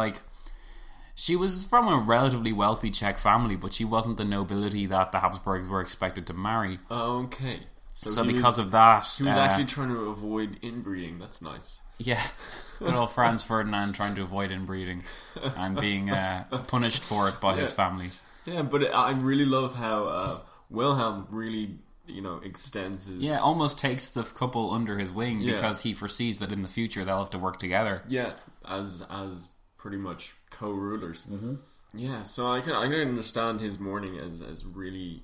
from a relatively wealthy Czech family, but she wasn't the nobility that the Habsburgs were expected to marry. Okay. So because of that, he was actually trying to avoid inbreeding. That's nice. Yeah. Good old Franz Ferdinand trying to avoid inbreeding and being punished for it by his family. Yeah, but I really love how Wilhelm really, extends his... Yeah, almost takes the couple under his wing because he foresees that in the future they'll have to work together. Yeah, as pretty much co-rulers. Mm-hmm. Yeah, so I can understand his mourning as really,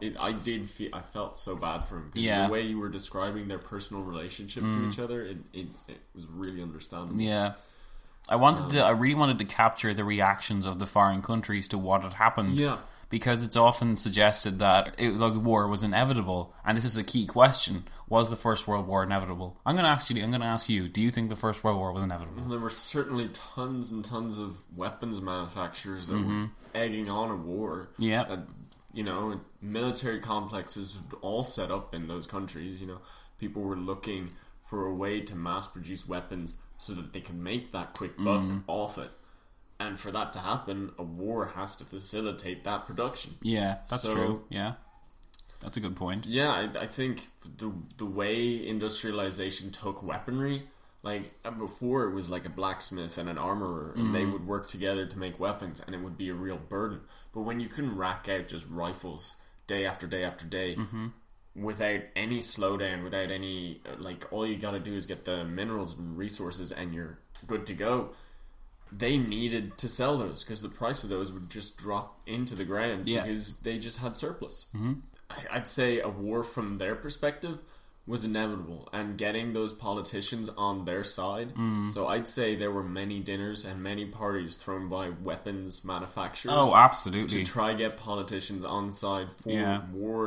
I felt so bad for him. Yeah. The way you were describing their personal relationship to each other, it was really understandable. Yeah. I really wanted to capture the reactions of the foreign countries to what had happened. Yeah. Because it's often suggested that war was inevitable, and this is a key question: was the First World War inevitable? I'm going to ask you: do you think the First World War was inevitable? Well, there were certainly tons and tons of weapons manufacturers that were egging on a war. Yeah, military complexes all set up in those countries. People were looking for a way to mass produce weapons so that they could make that quick buck off it. And for that to happen, a war has to facilitate that production. Yeah, that's true. Yeah, that's a good point. Yeah, I think the way industrialization took weaponry, before it was like a blacksmith and an armorer, and they would work together to make weapons, and it would be a real burden. But when you can rack out just rifles day after day after day, without any slowdown, without any, all you gotta do is get the minerals and resources and you're good to go. They needed to sell those because the price of those would just drop into the ground because they just had surplus. I'd say a war from their perspective was inevitable, and getting those politicians on their side. So I'd say there were many dinners and many parties thrown by weapons manufacturers. Oh, absolutely. To try get politicians on side for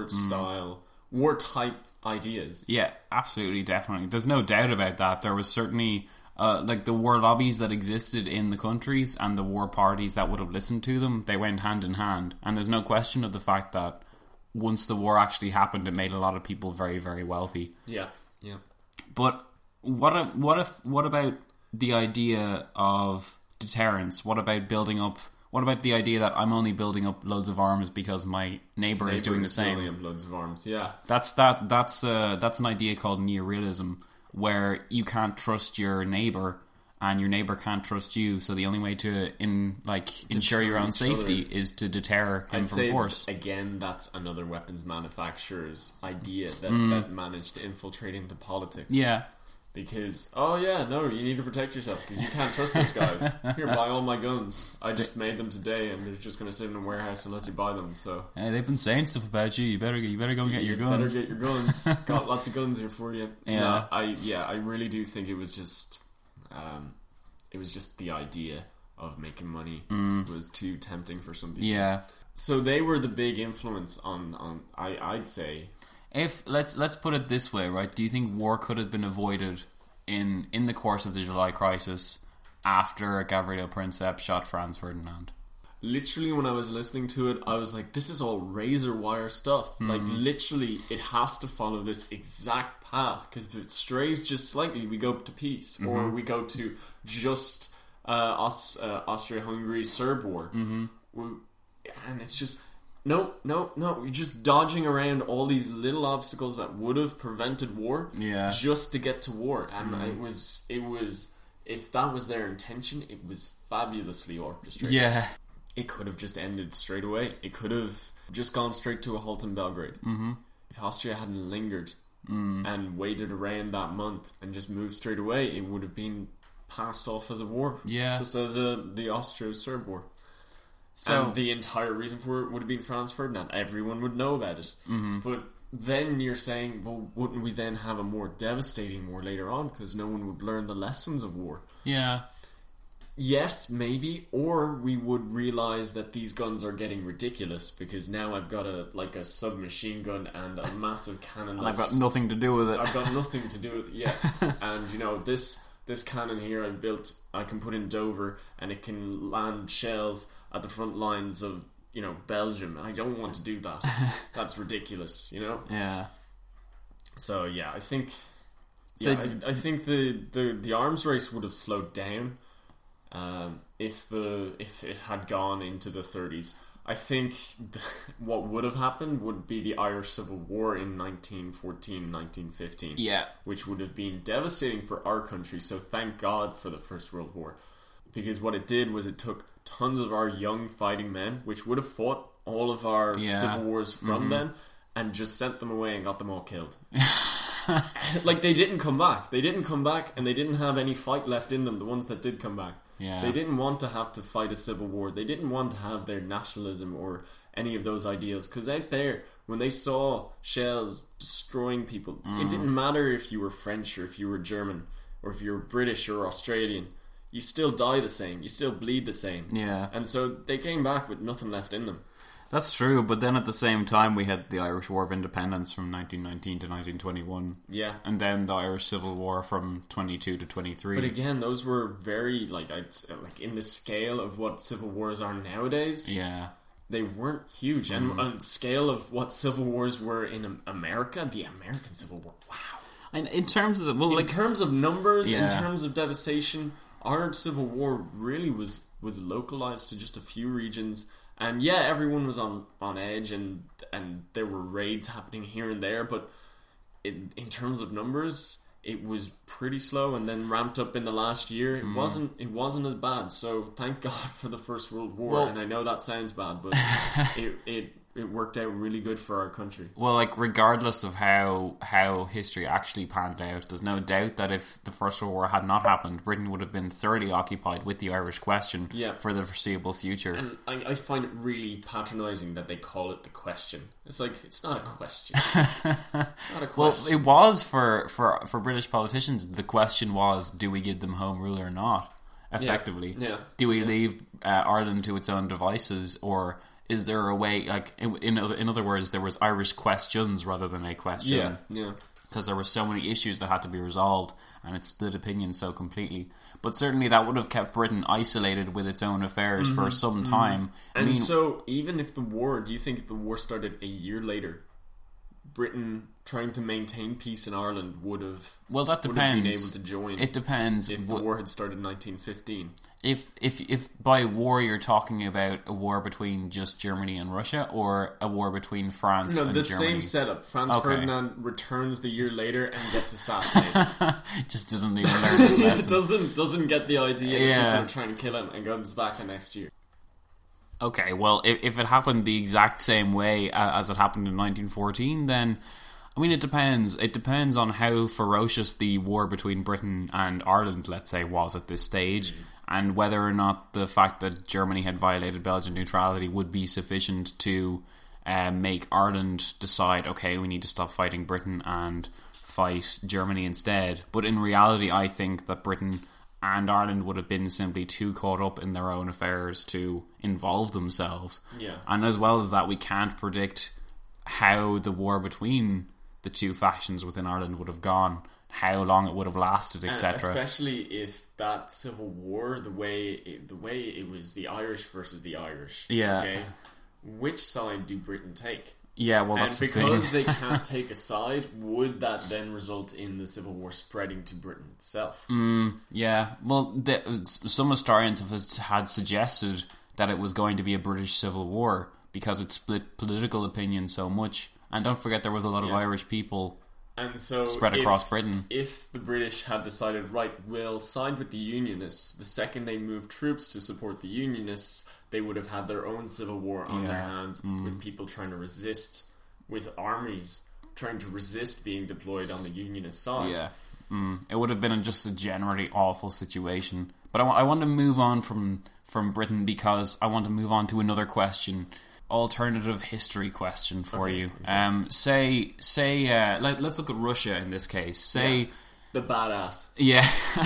war type ideas. Yeah, absolutely, definitely. There's no doubt about that. There was certainly... the war lobbies that existed in the countries and the war parties that would have listened to them, they went hand in hand. And there's no question of the fact that once the war actually happened, it made a lot of people very, very wealthy. Yeah, yeah. But what about the idea of deterrence? What about the idea that I'm only building up loads of arms because my neighbour is doing the same? Building up loads of arms, yeah. That's an idea called neorealism, where you can't trust your neighbour and your neighbour can't trust you, so the only way to ensure your own safety is to deter him from force. Again, that's another weapons manufacturer's idea that managed to infiltrate into politics. Yeah. Because, you need to protect yourself because you can't trust those guys. Here, buy all my guns. I just made them today and they're just going to sit in a warehouse unless you buy them, so... Hey, they've been saying stuff about you. You better go and get your guns. You better get your guns. Got lots of guns here for you. Yeah. I really do think it was just... the idea of making money was too tempting for some people. Yeah. So they were the big influence on I'd say... If let's put it this way, right? Do you think war could have been avoided in the course of the July Crisis after Gavrilo Princip shot Franz Ferdinand? Literally, when I was listening to it, I was like, "This is all razor wire stuff." Literally, it has to follow this exact path because if it strays just slightly, we go to peace, or we go to just Austria-Hungary Serb war, and it's just. No, you're just dodging around all these little obstacles that would have prevented war just to get to war. And it was if that was their intention, it was fabulously orchestrated. Yeah. It could have just ended straight away. It could have just gone straight to a halt in Belgrade. Mm-hmm. If Austria hadn't lingered and waited around that month and just moved straight away, it would have been passed off as a war. Yeah. Just as the Austro-Serb war. So, and the entire reason for it would have been Franz Ferdinand. Everyone would know about it. Mm-hmm. But then you're saying, well, wouldn't we then have a more devastating war later on? Because no one would learn the lessons of war. Yeah. Yes, maybe. Or we would realise that these guns are getting ridiculous because now I've got a submachine gun and a massive cannon. And I've got nothing to do with it. I've got nothing to do with it, yeah. And, you know, this cannon here I've built, I can put in Dover and it can land shells at the front lines of, you know, Belgium. I don't want to do that. That's ridiculous, you know? Yeah. So, yeah, I think... Yeah, I think the arms race would have slowed down if it had gone into the 30s. I think what would have happened would be the Irish Civil War in 1914, 1915. Yeah. Which would have been devastating for our country, so thank God for the First World War. Because what it did was it took tons of our young fighting men, which would have fought all of our civil wars from then, and just sent them away and got them all killed. Like, they didn't come back. They didn't come back, and they didn't have any fight left in them, the ones that did come back. Yeah. They didn't want to have to fight a civil war. They didn't want to have their nationalism or any of those ideals. Because out there, when they saw shells destroying people, it didn't matter if you were French or if you were German or if you were British or Australian. You still die the same. You still bleed the same. Yeah. And so they came back with nothing left in them. That's true, but then at the same time we had the Irish War of Independence from 1919 to 1921. Yeah. And then the Irish Civil War from 22 to 23. But again, those were very, like in the scale of what civil wars are nowadays. Yeah. They weren't huge. And on the scale of what civil wars were in America, the American Civil War, wow. And in terms of in terms of numbers, in terms of devastation, our Civil War really was localized to just a few regions. And yeah, everyone was on edge, and there were raids happening here and there, but in terms of numbers, it was pretty slow, and then ramped up in the last year. It wasn't as bad. So thank God for the First World War. Well, and I know that sounds bad, but it worked out really good for our country. Well, like, regardless of how history actually panned out, there's no doubt that if the First World War had not happened, Britain would have been thoroughly occupied with the Irish question for the foreseeable future. And I find it really patronising that they call it the question. It's like, it's not a question. It's not a question. Well, it was for British politicians. The question was, do we give them home rule or not? Effectively. Yeah. Do we leave Ireland to its own devices, or... is there a way, like, in other words, there was Irish questions rather than a question? Yeah. Because there were so many issues that had to be resolved, and it split opinion so completely. But certainly that would have kept Britain isolated with its own affairs for some time. And so, even if the war, do you think if the war started a year later, Britain trying to maintain peace in Ireland would have been able to join? It depends. If the war had started in 1915. If by war you're talking about a war between just Germany and Russia, or a war between France and Germany? No, the same setup. Franz Ferdinand returns the year later and gets assassinated. Just doesn't even learn his lesson. doesn't get the idea that people are trying to kill him, and comes back the next year. Okay, well, if it happened the exact same way as it happened in 1914, then... I mean, it depends. It depends on how ferocious the war between Britain and Ireland, let's say, was at this stage, and whether or not the fact that Germany had violated Belgian neutrality would be sufficient to make Ireland decide, okay, we need to stop fighting Britain and fight Germany instead. But in reality, I think that Britain and Ireland would have been simply too caught up in their own affairs to involve themselves. Yeah. And as well as that, we can't predict how the war between the two factions within Ireland would have gone, how long it would have lasted, etc. Especially if that civil war, the way it was the Irish versus the Irish. Yeah. Okay? Which side do Britain take? Yeah, well, that's the thing. And because they can't take a side, would that then result in the civil war spreading to Britain itself? Yeah. Well, some historians had suggested that it was going to be a British civil war because it split political opinion so much. And don't forget, there was a lot of Irish people And so spread across Britain. If the British had decided, right, we'll side with the Unionists, the second they moved troops to support the Unionists, they would have had their own civil war on their hands, with people trying to resist, with armies trying to resist being deployed on the Unionist side. Yeah. It would have been just a generally awful situation. But I want to move on from Britain because I want to move on to another question. Alternative history question for you. Let's look at Russia in this case. The badass. Yeah.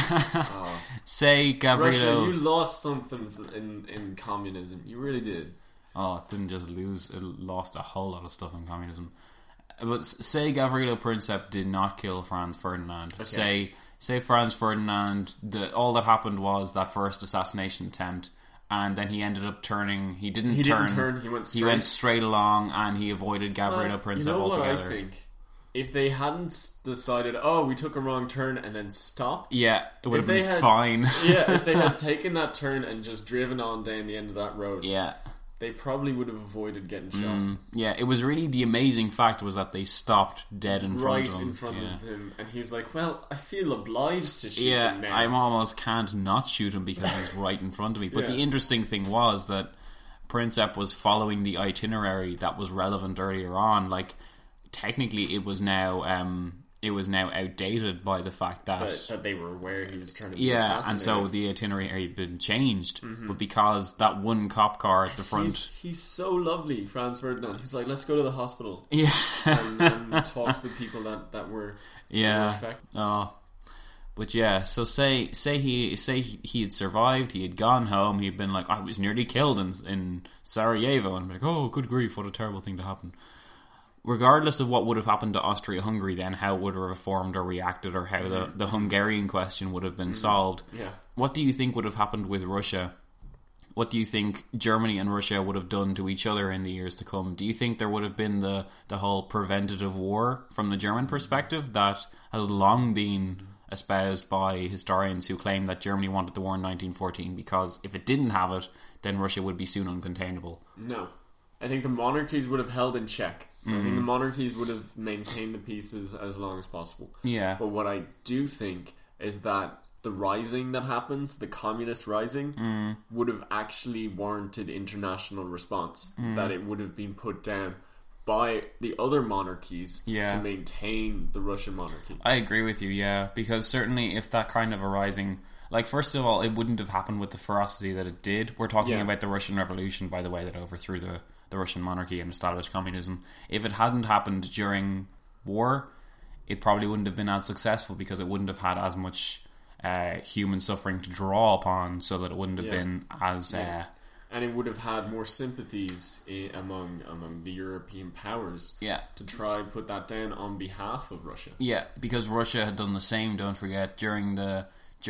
Say Gavrilo. Russia, you lost something in communism. You really did. Oh, it didn't just lose. It lost a whole lot of stuff in communism. But say Gavrilo Princip did not kill Franz Ferdinand. Okay. Say Franz Ferdinand, all that happened was that first assassination attempt, and then he ended up turning. He didn't turn. He went straight. He went straight along, and he avoided Gavrilo Princip altogether. What I think? If they hadn't decided, we took a wrong turn and then stopped... Yeah, it would have been fine. Yeah, if they had taken that turn and just driven on down the end of that road... Yeah. They probably would have avoided getting shot. Yeah, it was really the amazing fact was that they stopped dead in front of him. Right in front of him. And he's like, well, I feel obliged to shoot him now. I almost can't not shoot him because he's right in front of me. But the interesting thing was that Princip was following the itinerary that was relevant earlier on. Like, technically it was now outdated by the fact that they were aware he was trying to be assassinated. And so the itinerary had been changed. But because that one cop car at the front... He's so lovely, Franz Ferdinand. He's like, let's go to the hospital. Yeah. and talk to the people that were affected. Oh. But yeah, so say he had survived, he had gone home, he'd been like, I was nearly killed in Sarajevo, and I'm like, oh, good grief, what a terrible thing to happen. Regardless of what would have happened to Austria-Hungary then, how it would have reformed or reacted, or how the Hungarian question would have been solved, what do you think would have happened with Russia? What do you think Germany and Russia would have done to each other in the years to come? Do you think there would have been the whole preventative war from the German perspective that has long been espoused by historians who claim that Germany wanted the war in 1914 because if it didn't have it, then Russia would be soon uncontainable? No. I think the monarchies would have held in check. I think the monarchies would have maintained the peace as long as possible. Yeah. But what I do think is that the rising that happens, the communist rising, would have actually warranted international response. That it would have been put down by the other monarchies to maintain the Russian monarchy. I agree with you, because certainly if that kind of a rising... Like, first of all, it wouldn't have happened with the ferocity that it did. We're talking about the Russian Revolution, by the way, that overthrew the Russian monarchy and established communism. If it hadn't happened during war, it probably wouldn't have been as successful because it wouldn't have had as much human suffering to draw upon, so that it wouldn't have been as... and it would have had more sympathies among the European powers to try and put that down on behalf of Russia. Yeah, because Russia had done the same, don't forget, during the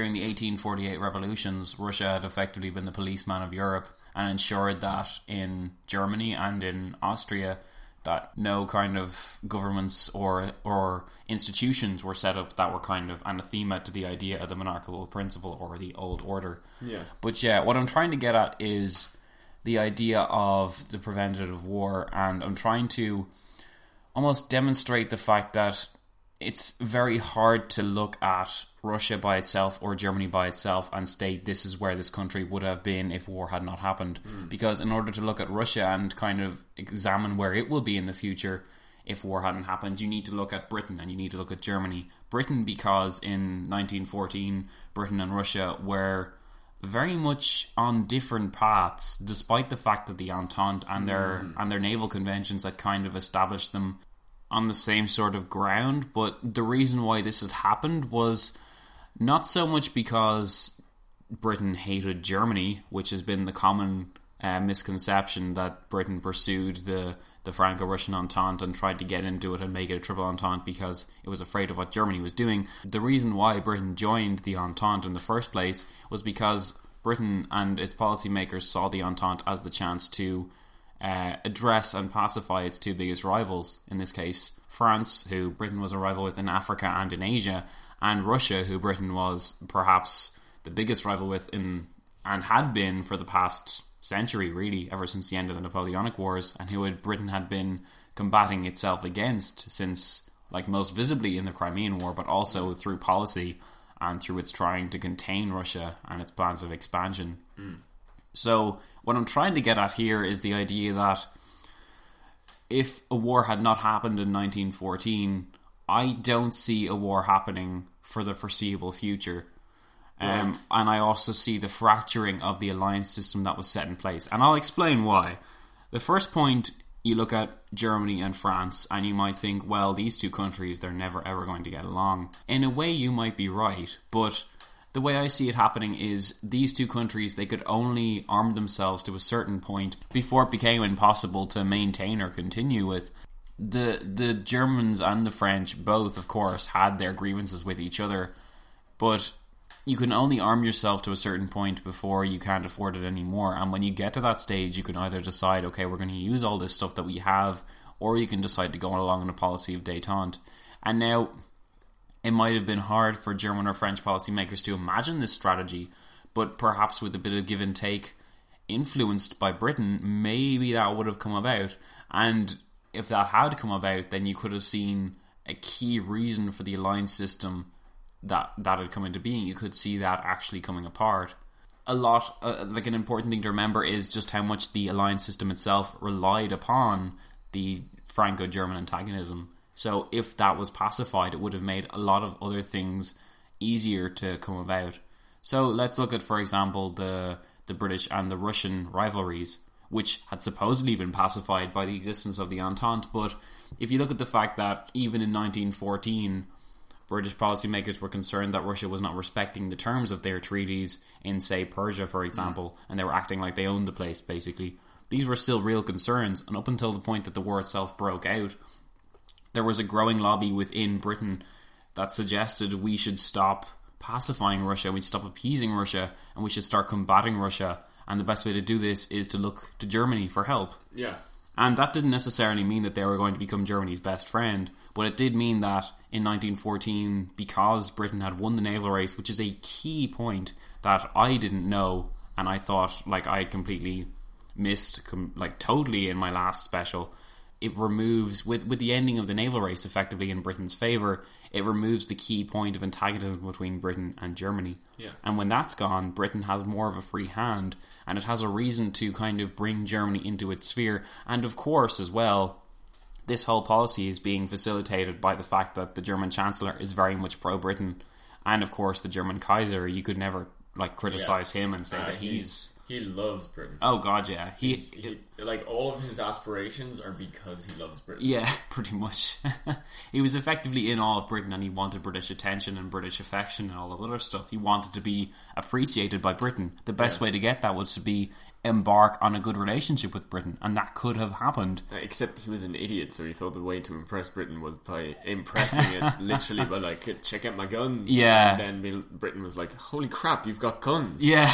1848 revolutions. Russia had effectively been the policeman of Europe and ensured that in Germany and in Austria that no kind of governments or institutions were set up that were kind of anathema to the idea of the monarchical principle or the old order. Yeah. But what I'm trying to get at is the idea of the preventative war, and I'm trying to almost demonstrate the fact that it's very hard to look at Russia by itself or Germany by itself and state this is where this country would have been if war had not happened. Because in order to look at Russia and kind of examine where it will be in the future if war hadn't happened, you need to look at Britain and you need to look at Germany. Britain, because in 1914, Britain and Russia were very much on different paths, despite the fact that the Entente and their naval conventions had kind of established them on the same sort of ground. But the reason why this had happened was not so much because Britain hated Germany, which has been the common misconception that Britain pursued the Franco-Russian Entente and tried to get into it and make it a triple Entente because it was afraid of what Germany was doing. The reason why Britain joined the Entente in the first place was because Britain and its policymakers saw the Entente as the chance to address and pacify its two biggest rivals. In this case, France, who Britain was a rival with in Africa and in Asia, and Russia, who Britain was perhaps the biggest rival with and had been for the past century, really, ever since the end of the Napoleonic Wars, and who Britain had been combating itself against since like most visibly in the Crimean War, but also through policy and through its trying to contain Russia and its plans of expansion. So what I'm trying to get at here is the idea that if a war had not happened in 1914, I don't see a war happening for the foreseeable future. And I also see the fracturing of the alliance system that was set in place. And I'll explain why. The first point, you look at Germany and France, and you might think, well, these two countries, they're never ever going to get along. In a way, you might be right, but the way I see it happening is these two countries, they could only arm themselves to a certain point before it became impossible to maintain or continue with. The Germans and the French both, of course, had their grievances with each other, but you can only arm yourself to a certain point before you can't afford it anymore. And when you get to that stage, you can either decide, okay, we're going to use all this stuff that we have, or you can decide to go along in a policy of détente. And now, it might have been hard for German or French policymakers to imagine this strategy, but perhaps with a bit of give and take influenced by Britain, maybe that would have come about. And if that had come about, then you could have seen a key reason for the alliance system that had come into being. You could see that actually coming apart. A lot, like an important thing to remember is just how much the alliance system itself relied upon the Franco-German antagonism. So if that was pacified, it would have made a lot of other things easier to come about. So let's look at, for example, the British and the Russian rivalries, which had supposedly been pacified by the existence of the Entente. But if you look at the fact that even in 1914, British policymakers were concerned that Russia was not respecting the terms of their treaties in, say, Persia, for example, and they were acting like they owned the place, basically. These were still real concerns, and up until the point that the war itself broke out, there was a growing lobby within Britain that suggested we should stop pacifying Russia, we should stop appeasing Russia, and we should start combating Russia. And the best way to do this is to look to Germany for help. Yeah. And that didn't necessarily mean that they were going to become Germany's best friend, but it did mean that in 1914, because Britain had won the naval race, which is a key point that I didn't know, and I thought, like, I completely missed, like, totally in my last special, it removes, with the ending of the naval race effectively in Britain's favour, it removes the key point of antagonism between Britain and Germany. Yeah. And when that's gone, Britain has more of a free hand, and it has a reason to kind of bring Germany into its sphere. And of course, as well, this whole policy is being facilitated by the fact that the German Chancellor is very much pro-Britain. And of course, the German Kaiser, you could never criticise him and say that he loves Britain. Oh god, yeah. He like, all of his aspirations are because he loves Britain. Yeah, pretty much. He was effectively in awe of Britain, and he wanted British attention and British affection and all the other stuff. He wanted to be appreciated by Britain. The best way to get that was to embark on a good relationship with Britain, and that could have happened. Except he was an idiot, so he thought the way to impress Britain was by impressing it literally by, like, check out my guns. Yeah. And then Britain was like, holy crap, you've got guns. Yeah.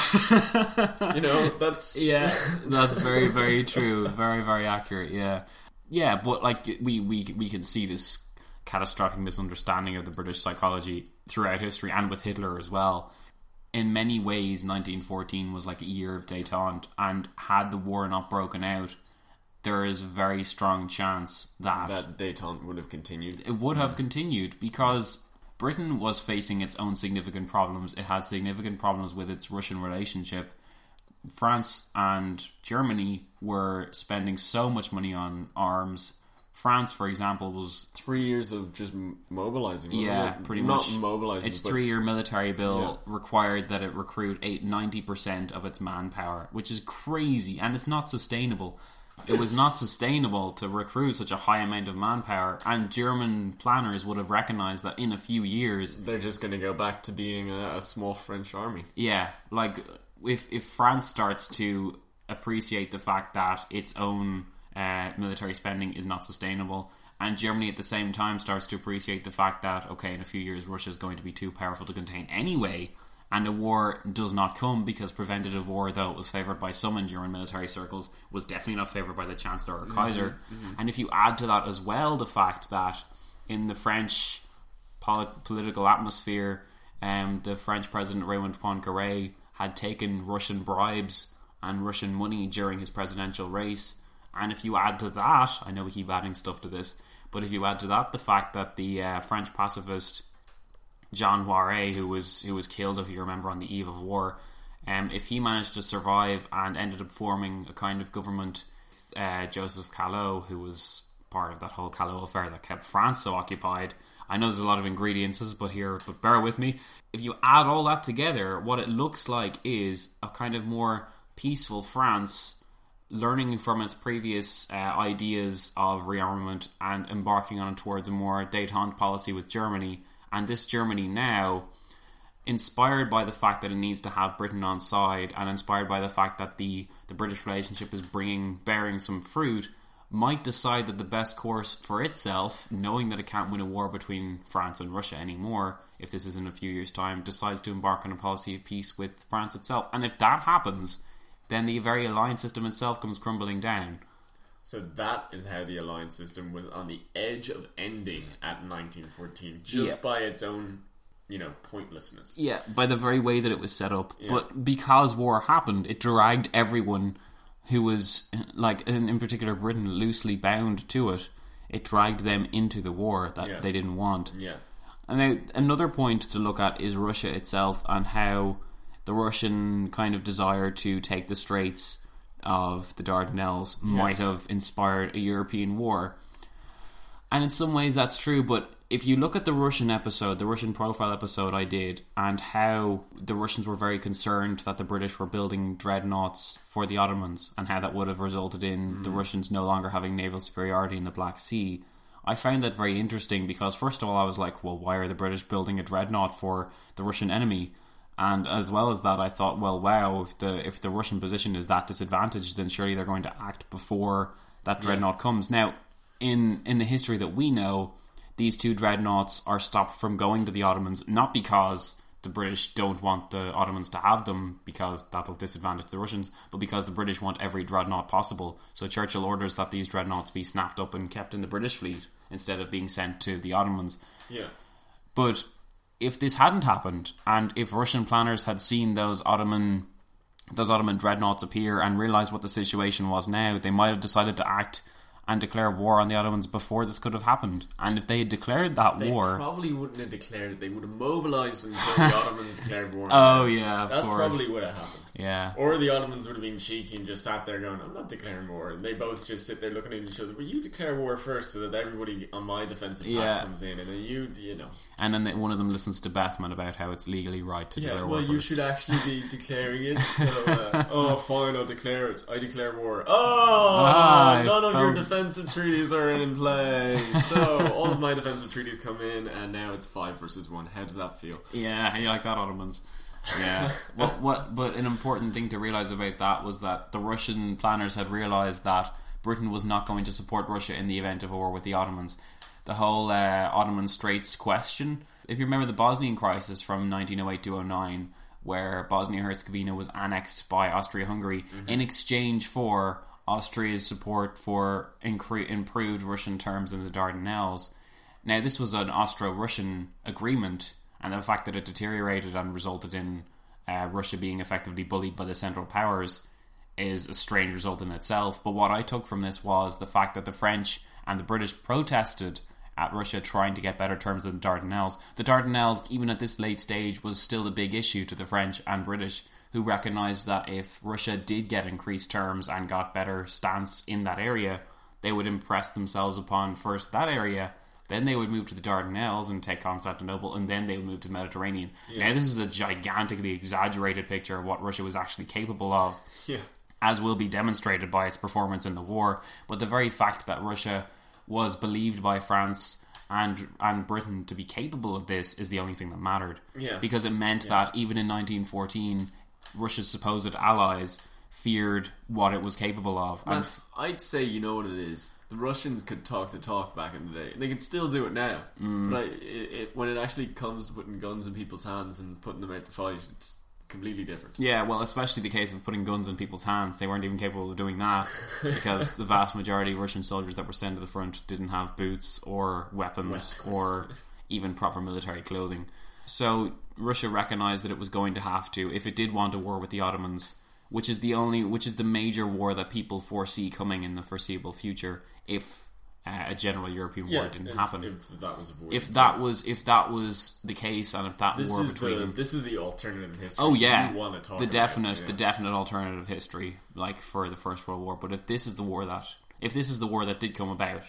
You know, that's... Yeah, that's very, very true. Very, very accurate, yeah. Yeah, but, like, we can see this catastrophic misunderstanding of the British psychology throughout history, and with Hitler as well. In many ways, 1914 was like a year of détente, and had the war not broken out, there is a very strong chance that détente would have continued. It would have continued, because Britain was facing its own significant problems. It had significant problems with its Russian relationship. France and Germany were spending so much money on arms. France, for example, was 3 years of just mobilizing. Yeah, pretty much. Not mobilizing. Its 3-year military bill required that it recruit 90% of its manpower, which is crazy, and it's not sustainable. It was not sustainable to recruit such a high amount of manpower, and German planners would have recognized that in a few years they're just going to go back to being a small French army. Yeah, like if France starts to appreciate the fact that its own military spending is not sustainable, and Germany at the same time starts to appreciate the fact that, okay, in a few years Russia is going to be too powerful to contain anyway, and a war does not come, because preventative war, though it was favoured by some in German military circles, was definitely not favoured by the Chancellor or Kaiser. And if you add to that as well the fact that in the French political atmosphere, the French President Raymond Poincaré had taken Russian bribes and Russian money during his presidential race. And if you add to that, I know we keep adding stuff to this, But if you add to that the fact that the French pacifist Jean Jaurès, who was killed, if you remember, on the eve of war, if he managed to survive and ended up forming a kind of government, Joseph Callot, who was part of that whole Callot affair that kept France so occupied. I know there's a lot of ingredients, but bear with me. If you add all that together, what it looks like is a kind of more peaceful France, learning from its previous ideas of rearmament and embarking on towards a more détente policy with Germany. And this Germany now, inspired by the fact that it needs to have Britain on side, and inspired by the fact that the British relationship is bearing some fruit, might decide that the best course for itself, knowing that it can't win a war between France and Russia anymore, if this is in a few years' time, decides to embark on a policy of peace with France itself. And if that happens, then the very alliance system itself comes crumbling down. So that is how the alliance system was on the edge of ending at 1914, just by its own, pointlessness. Yeah, by the very way that it was set up. Yeah. But because war happened, it dragged everyone who was, like, in particular Britain, loosely bound to it. It dragged them into the war that they didn't want. Yeah. And now, another point to look at is Russia itself, and how the Russian kind of desire to take the Straits of the Dardanelles might have inspired a European war. And in some ways that's true, but if you look at the Russian profile episode I did, and how the Russians were very concerned that the British were building dreadnoughts for the Ottomans, and how that would have resulted in the Russians no longer having naval superiority in the Black Sea, I found that very interesting, because first of all I was like, well, why are the British building a dreadnought for the Russian enemy? And as well as that, I thought, well, wow, if the Russian position is that disadvantaged, then surely they're going to act before that dreadnought comes. Now, in the history that we know, these two dreadnoughts are stopped from going to the Ottomans, not because the British don't want the Ottomans to have them, because that'll disadvantage the Russians, but because the British want every dreadnought possible. So Churchill orders that these dreadnoughts be snapped up and kept in the British fleet instead of being sent to the Ottomans. Yeah. But if this hadn't happened, and if Russian planners had seen those Ottoman dreadnoughts appear and realised what the situation was now, they might have decided to act and declare war on the Ottomans before this could have happened. And if they had declared that war... They probably wouldn't have declared it. They would have mobilised until the Ottomans declared war on Oh, them. yeah, of That's course. probably what would have happened. Yeah. Or the Ottomans would have been cheeky and just sat there going, I'm not declaring war. And they both just sit there looking at each other. Well, you declare war first so that everybody on my defensive path comes in. And then you know. And then one of them listens to Bethman about how it's legally right to declare war first. You should actually be declaring it. So, fine, I'll declare it. I declare war. None of your defensive treaties are in play. So, all of my defensive treaties come in, and now it's 5 versus 1. How does that feel? Yeah, you like that, Ottomans? Yeah. But an important thing to realise about that was that the Russian planners had realised that Britain was not going to support Russia in the event of a war with the Ottomans. The whole Ottoman Straits question. If you remember the Bosnian crisis from 1908-09, where Bosnia-Herzegovina was annexed by Austria-Hungary in exchange for Austria's support for improved Russian terms in the Dardanelles. Now, this was an Austro-Russian agreement, and the fact that it deteriorated and resulted in Russia being effectively bullied by the Central Powers is a strange result in itself. But what I took from this was the fact that the French and the British protested at Russia trying to get better terms than the Dardanelles. The Dardanelles, even at this late stage, was still a big issue to the French and British, who recognised that if Russia did get increased terms and got better stance in that area, they would impress themselves upon first that area, then they would move to the Dardanelles and take Constantinople, and then they would move to the Mediterranean. Yeah. Now, this is a gigantically exaggerated picture of what Russia was actually capable of, as will be demonstrated by its performance in the war. But the very fact that Russia was believed by France and Britain to be capable of this is the only thing that mattered. Yeah. Because it meant that even in 1914, Russia's supposed allies feared what it was capable of. Man, I'd say, you know what it is? The Russians could talk the talk back in the day. They can still do it now. But when it actually comes to putting guns in people's hands and putting them out to fight, it's completely different. Yeah, well, especially the case of putting guns in people's hands. They weren't even capable of doing that because the vast majority of Russian soldiers that were sent to the front didn't have boots or weapons or even proper military clothing. So Russia recognised that it was going to have to, if it did want a war with the Ottomans, which is the major war that people foresee coming in the foreseeable future. If a general European war didn't happen. If that was avoided. If that was the case, and if that war between this is the alternative history. Oh yeah, you want to talk the about, definite alternative history, like for the First World War. But if this is the war that did come about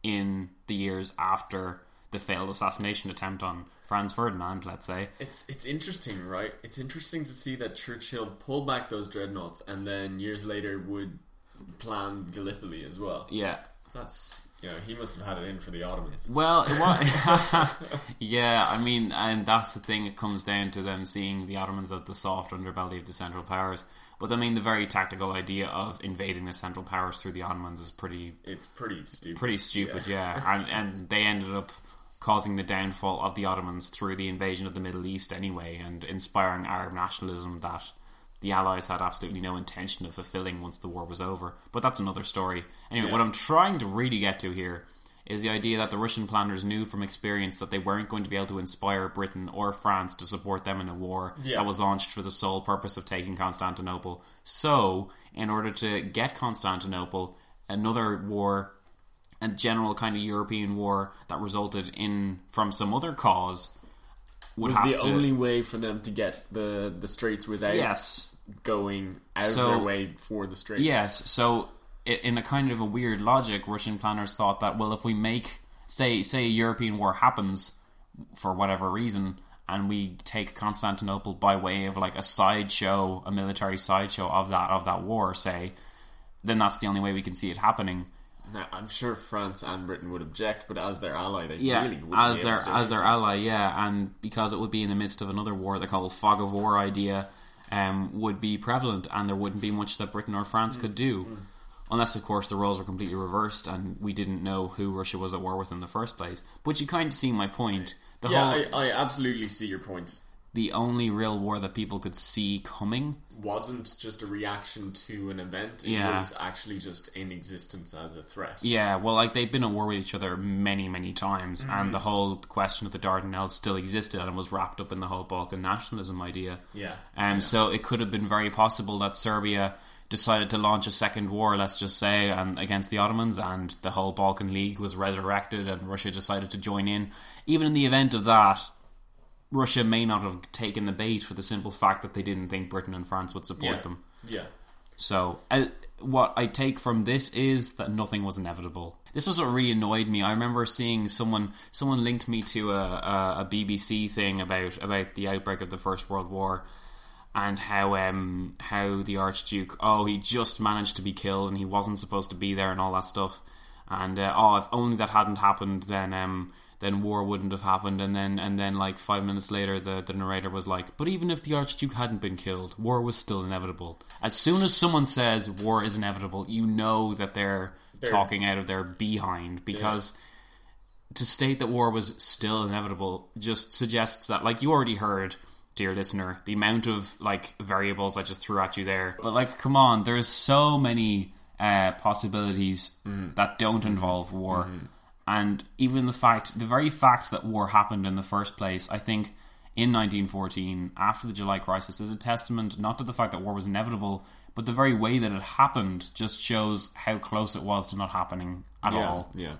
in the years after the failed assassination attempt on Franz Ferdinand, let's say, it's interesting, right? It's interesting to see that Churchill pulled back those dreadnoughts, and then years later would plan Gallipoli as well. Yeah, that's. He must have had it in for the Ottomans. Well, it was, yeah, I mean, and that's the thing. It comes down to them seeing the Ottomans as the soft underbelly of the Central Powers. But I mean, the very tactical idea of invading the Central Powers through the Ottomans is pretty stupid. Pretty stupid, yeah. And they ended up causing the downfall of the Ottomans through the invasion of the Middle East anyway, and inspiring Arab nationalism that the Allies had absolutely no intention of fulfilling once the war was over. But that's another story. Anyway, what I'm trying to really get to here is the idea that the Russian planners knew from experience that they weren't going to be able to inspire Britain or France to support them in a war that was launched for the sole purpose of taking Constantinople. So, in order to get Constantinople, another war, a general kind of European war that resulted from some other cause, was the only way for them to get the Straits without going out of their way for the Straits. Yes, so in a kind of a weird logic, Russian planners thought that, well, if we make, say a European war happens for whatever reason, and we take Constantinople by way of like a sideshow, a military sideshow of that war, say, then that's the only way we can see it happening. Now, I'm sure France and Britain would object, but as their ally, they really would. As their ally, and because it would be in the midst of another war, the whole fog of war idea would be prevalent, and there wouldn't be much that Britain or France could do, unless, of course, the roles were completely reversed and we didn't know who Russia was at war with in the first place. But you kind of see my point. I absolutely see your point. The only real war that people could see coming wasn't just a reaction to an event, it was actually just in existence as a threat. Yeah, well, like, they'd been at war with each other many, many times, and the whole question of the Dardanelles still existed and was wrapped up in the whole Balkan nationalism idea. So it could have been very possible that Serbia decided to launch a second war, let's just say, against the Ottomans, and the whole Balkan League was resurrected and Russia decided to join in. Even in the event of that, Russia may not have taken the bait for the simple fact that they didn't think Britain and France would support them. Yeah. So, what I take from this is that nothing was inevitable. This was what really annoyed me. I remember seeing someone linked me to a BBC thing about the outbreak of the First World War, and how the Archduke, he just managed to be killed and he wasn't supposed to be there and all that stuff. And if only that hadn't happened, then war wouldn't have happened. And then like 5 minutes later, the narrator was like, but even if the Archduke hadn't been killed, war was still inevitable. As soon as someone says war is inevitable, you know that they're talking out of their behind, because to state that war was still inevitable just suggests that, like, you already heard, dear listener, the amount of like variables I just threw at you there. But like, come on, there's so many possibilities that don't involve war. And even the very fact that war happened in the first place, I think, in 1914, after the July crisis, is a testament not to the fact that war was inevitable, but the very way that it happened just shows how close it was to not happening at all. Yeah.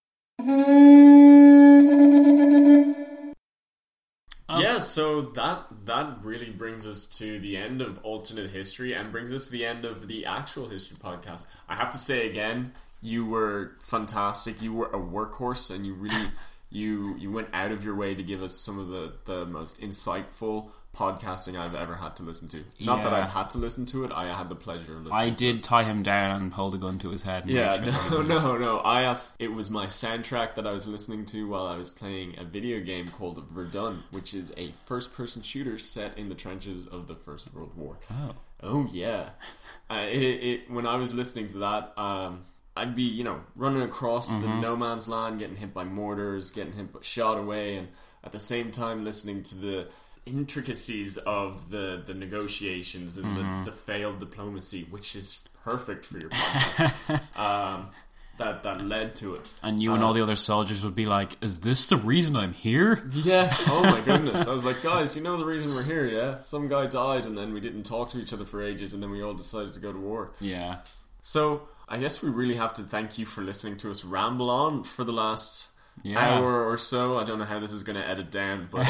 So that really brings us to the end of alternate history and brings us to the end of the actual history podcast. I have to say again, you were fantastic. You were a workhorse, and you really you went out of your way to give us some of the most insightful podcasting I've ever had to listen to. Not that I've had to listen to it, I had the pleasure of listening. I did tie him down and hold a gun to his head. And no. It was my soundtrack that I was listening to while I was playing a video game called Verdun, which is a first-person shooter set in the trenches of the First World War. Oh yeah. When I was listening to that, I'd be, running across the no man's land, getting hit by mortars, getting shot away, and at the same time listening to the intricacies of the negotiations and the failed diplomacy, which is perfect for your podcast. That led to it. And you and all the other soldiers would be like, is this the reason I'm here? Yeah. Oh my goodness. I was like, guys, you know the reason we're here, yeah? Some guy died and then we didn't talk to each other for ages and then we all decided to go to war. Yeah. So I guess we really have to thank you for listening to us ramble on for the last hour or so. I don't know how this is going to edit down, but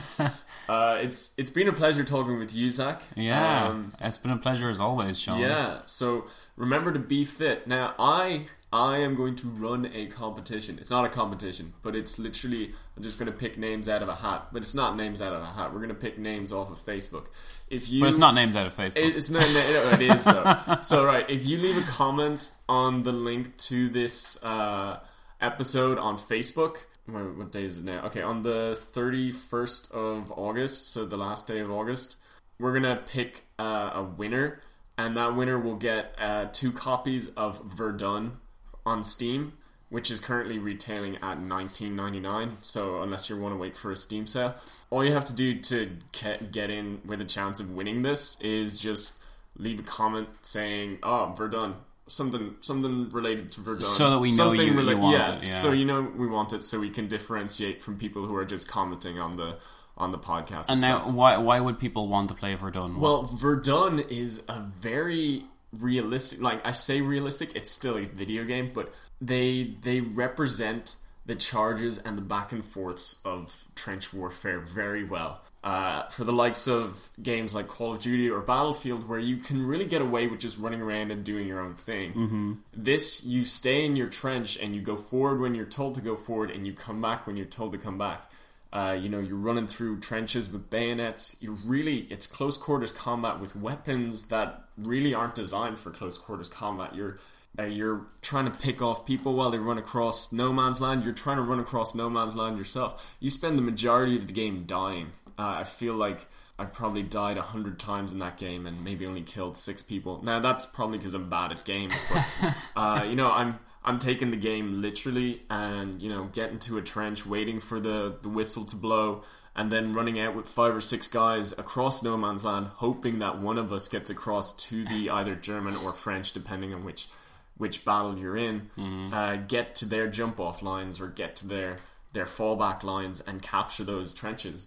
it's been a pleasure talking with you, Zach. Yeah, it's been a pleasure as always, Sean. Yeah, so remember to be fit. Now, I am going to run a competition. It's not a competition, but it's literally, I'm just going to pick names out of a hat. But it's not names out of a hat. We're going to pick names off of Facebook. But it's not names out of Facebook. It's not. It is though. So right, if you leave a comment on the link to this episode on Facebook. What day is it now? Okay, on the 31st of August, so the last day of August, we're going to pick a winner, and that winner will get 2 copies of Verdun on Steam, which is currently retailing at $19.99, so unless you want to wait for a Steam sale. All you have to do to get in with a chance of winning this is just leave a comment saying, oh, Verdun. Something related to Verdun. So that we know you want it. Yeah. So you know we want it, so we can differentiate from people who are just commenting on the podcast. And now, why would people want to play Verdun? Well, Verdun is a very realistic... Like, I say realistic, it's still a video game, but they represent the charges and the back and forths of trench warfare very well. For the likes of games like Call of Duty or Battlefield, where you can really get away with just running around and doing your own thing. This, you stay in your trench and you go forward when you're told to go forward, and you come back when you're told to come back. You're running through trenches with bayonets. It's close quarters combat with weapons that really aren't designed for close quarters combat. You're trying to pick off people while they run across no man's land. You're trying to run across no man's land yourself. You spend the majority of the game dying. I feel like I've probably died 100 times in that game and maybe only killed 6 people. Now, that's probably because I'm bad at games, but, I'm taking the game literally and, getting to a trench, waiting for the whistle to blow, and then running out with 5 or 6 guys across no man's land, hoping that one of us gets across to the either German or French, depending on which battle you're in, get to their jump-off lines or get to their fallback lines and capture those trenches.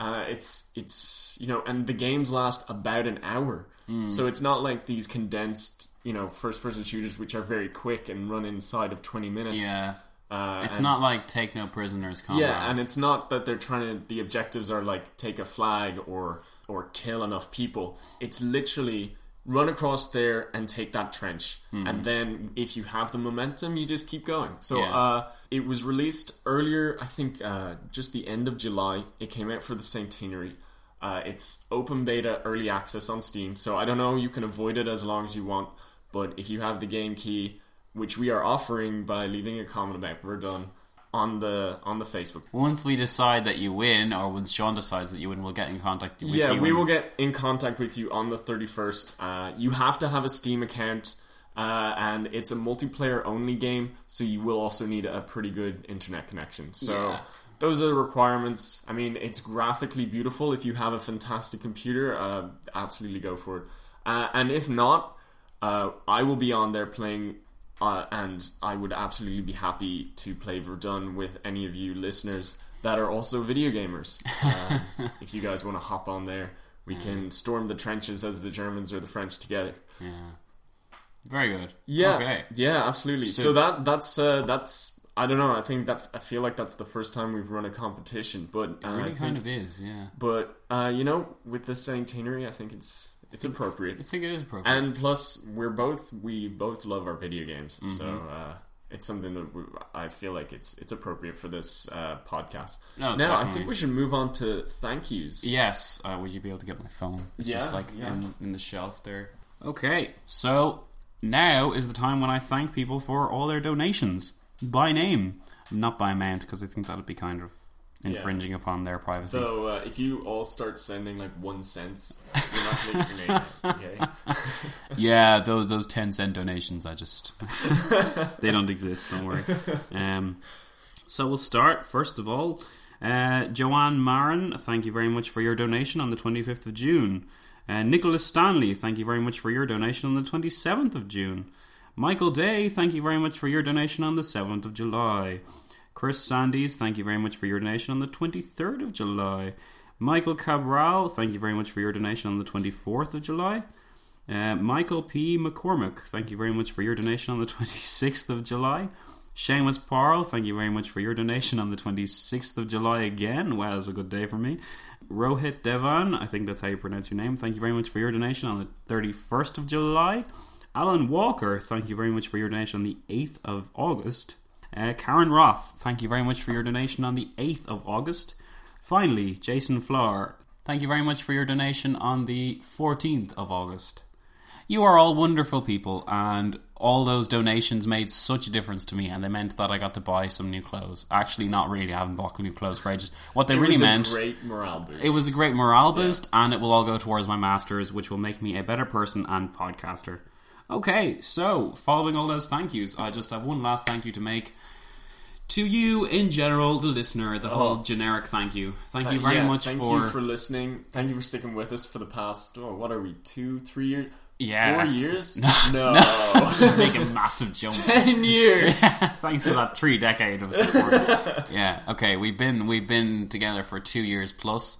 And the games last about an hour. So it's not like these condensed, first-person shooters which are very quick and run inside of 20 minutes. Yeah. It's not like take no prisoners combat. Yeah, and it's not that they're the objectives are like take a flag or kill enough people. It's literally run across there and take that trench. And then if you have the momentum, you just keep going. So it was released earlier, I think just the end of July. It came out for the Centenary. It's open beta early access on Steam, so I don't know, you can avoid it as long as you want, but if you have the game key, which we are offering by leaving a comment about Verdun on the Facebook. Once we decide that you win, or once Sean decides that you win, we'll get in contact with you. Yeah, we will get in contact with you on the 31st. You have to have a Steam account, and it's a multiplayer only game, so you will also need a pretty good internet connection. So those are the requirements. I mean, it's graphically beautiful. If you have a fantastic computer, absolutely go for it. And if not, I will be on there playing. And I would absolutely be happy to play Verdun with any of you listeners that are also video gamers. If you guys want to hop on there, we can storm the trenches as the Germans or the French together. Yeah, very good. Yeah, okay. Yeah, absolutely. So that's I don't know. I feel like that's the first time we've run a competition, but it really kind of is. Yeah, but with the Centenary, I think it's appropriate. I think it is appropriate. And plus, we both love our video games, so it's something that I feel like it's appropriate for this podcast. No, now, definitely. I think we should move on to thank yous. Yes. Would you be able to get my phone? It's just in the shelf there. Okay, so now is the time when I thank people for all their donations by name, not by amount, because I think that would be kind of infringing upon their privacy. So if you all start sending like 1 cent, you're not going to get your name out, okay? Yeah, those 10-cent donations, they don't exist, don't worry. So we'll start, first of all, Joanne Marin, thank you very much for your donation on the 25th of June. Nicholas Stanley, thank you very much for your donation on the 27th of June. Michael Day, thank you very much for your donation on the 7th of July. Chris Sandys, thank you very much for your donation on the 23rd of July. Michael Cabral, thank you very much for your donation on the 24th of July. Michael P. McCormick, thank you very much for your donation on the 26th of July. Seamus Parle, thank you very much for your donation on the 26th of July again. Wow, that's a good day for me. Rohit Devan, I think that's how you pronounce your name. Thank you very much for your donation on the 31st of July. Alan Walker, thank you very much for your donation on the 8th of August. Karen Roth, thank you very much for your donation on the 8th of August. Finally, Jason Flower, thank you very much for your donation on the 14th of August. You are all wonderful people, and all those donations made such a difference to me, and they meant that I got to buy some new clothes. Actually, not really. I haven't bought new clothes for ages. What they really meant... It was a great morale boost. It was a great morale boost, and it will all go towards my masters, which will make me a better person and podcaster. Okay, so, following all those thank yous, I just have one last thank you to make to you in general, the listener, the whole generic thank you. Thank you very much Thank you for listening. Thank you for sticking with us for the past, what are we, 2-3 years? Yeah. 4 years? No. Just make a massive jump. 10 years. Thanks for that 3 decade of support. Yeah. Okay. We've been together for 2 years plus,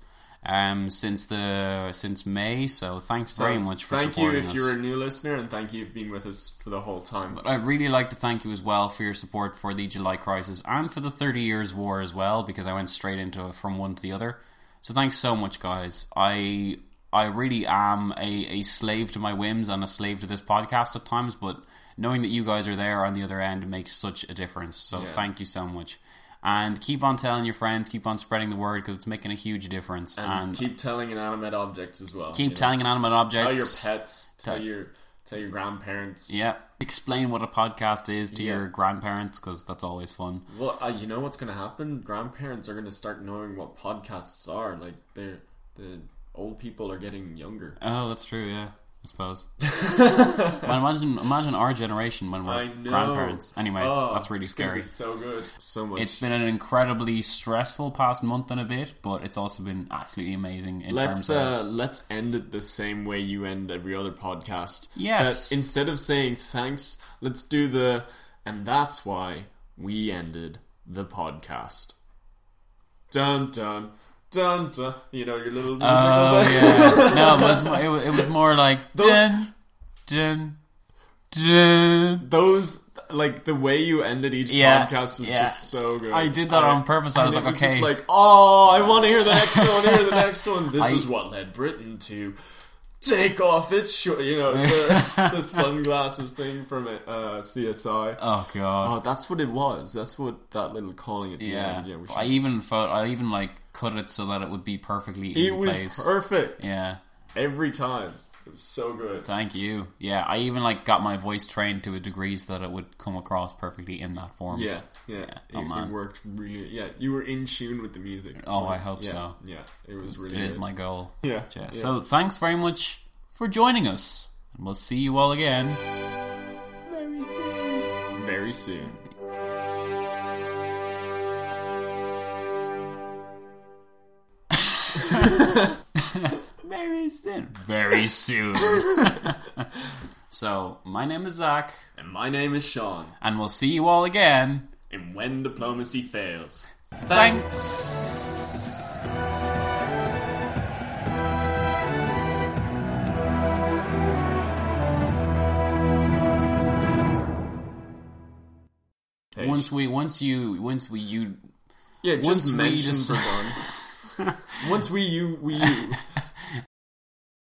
since May. So thanks very much for supporting us. Thank you if you're a new listener, and thank you if you've been with us for the whole time. But I'd really like to thank you as well for your support for the July Crisis and for the 30 Years War as well, because I went straight into it from one to the other. So thanks so much, guys. I really am a slave to my whims and a slave to this podcast at times, but knowing that you guys are there on the other end makes such a difference. So thank you so much. And keep on telling your friends, keep on spreading the word, because it's making a huge difference. And keep telling inanimate objects as well. Keep telling inanimate objects. Tell your pets, tell your grandparents. Yeah. Explain what a podcast is to your grandparents, because that's always fun. Well, you know what's going to happen? Grandparents are going to start knowing what podcasts are. Like, the old people are getting younger. Oh, that's true, yeah. I suppose. Imagine our generation when we're grandparents. Anyway, that's really scary. It's so good. So much. It's been an incredibly stressful past month and a bit, but it's also been absolutely amazing let's end it the same way you end every other podcast. Yes. Instead of saying thanks, let's do and that's why we ended the podcast. Dun dun. Dun, dun, you know, your little musical thing. Yeah. No, it was more like dun, dun, dun. Those, like, the way you ended each podcast was just so good. I did that on purpose. I was like, okay. Just like, I want to hear the next one, I want to hear the next one. This is what led Britain to take off its short, you know, the sunglasses thing from CSI. Oh god. Oh, that's what it was. That's what that little calling at the end. Yeah, I even cut it so that it would be perfectly in place. It was perfect. Yeah. Every time. It was so good. Thank you. Yeah, I even got my voice trained to a degree so that it would come across perfectly in that form. Yeah. It worked really. Yeah, you were in tune with the music. Oh, I hope so. Yeah, it was really. It is my goal. Yeah. So thanks very much for joining us, and we'll see you all again very soon. Very soon. Very soon. So, my name is Zach. And my name is Sean. And we'll see you all again in When Diplomacy Fails. Thanks. Once we just mention for fun. Once we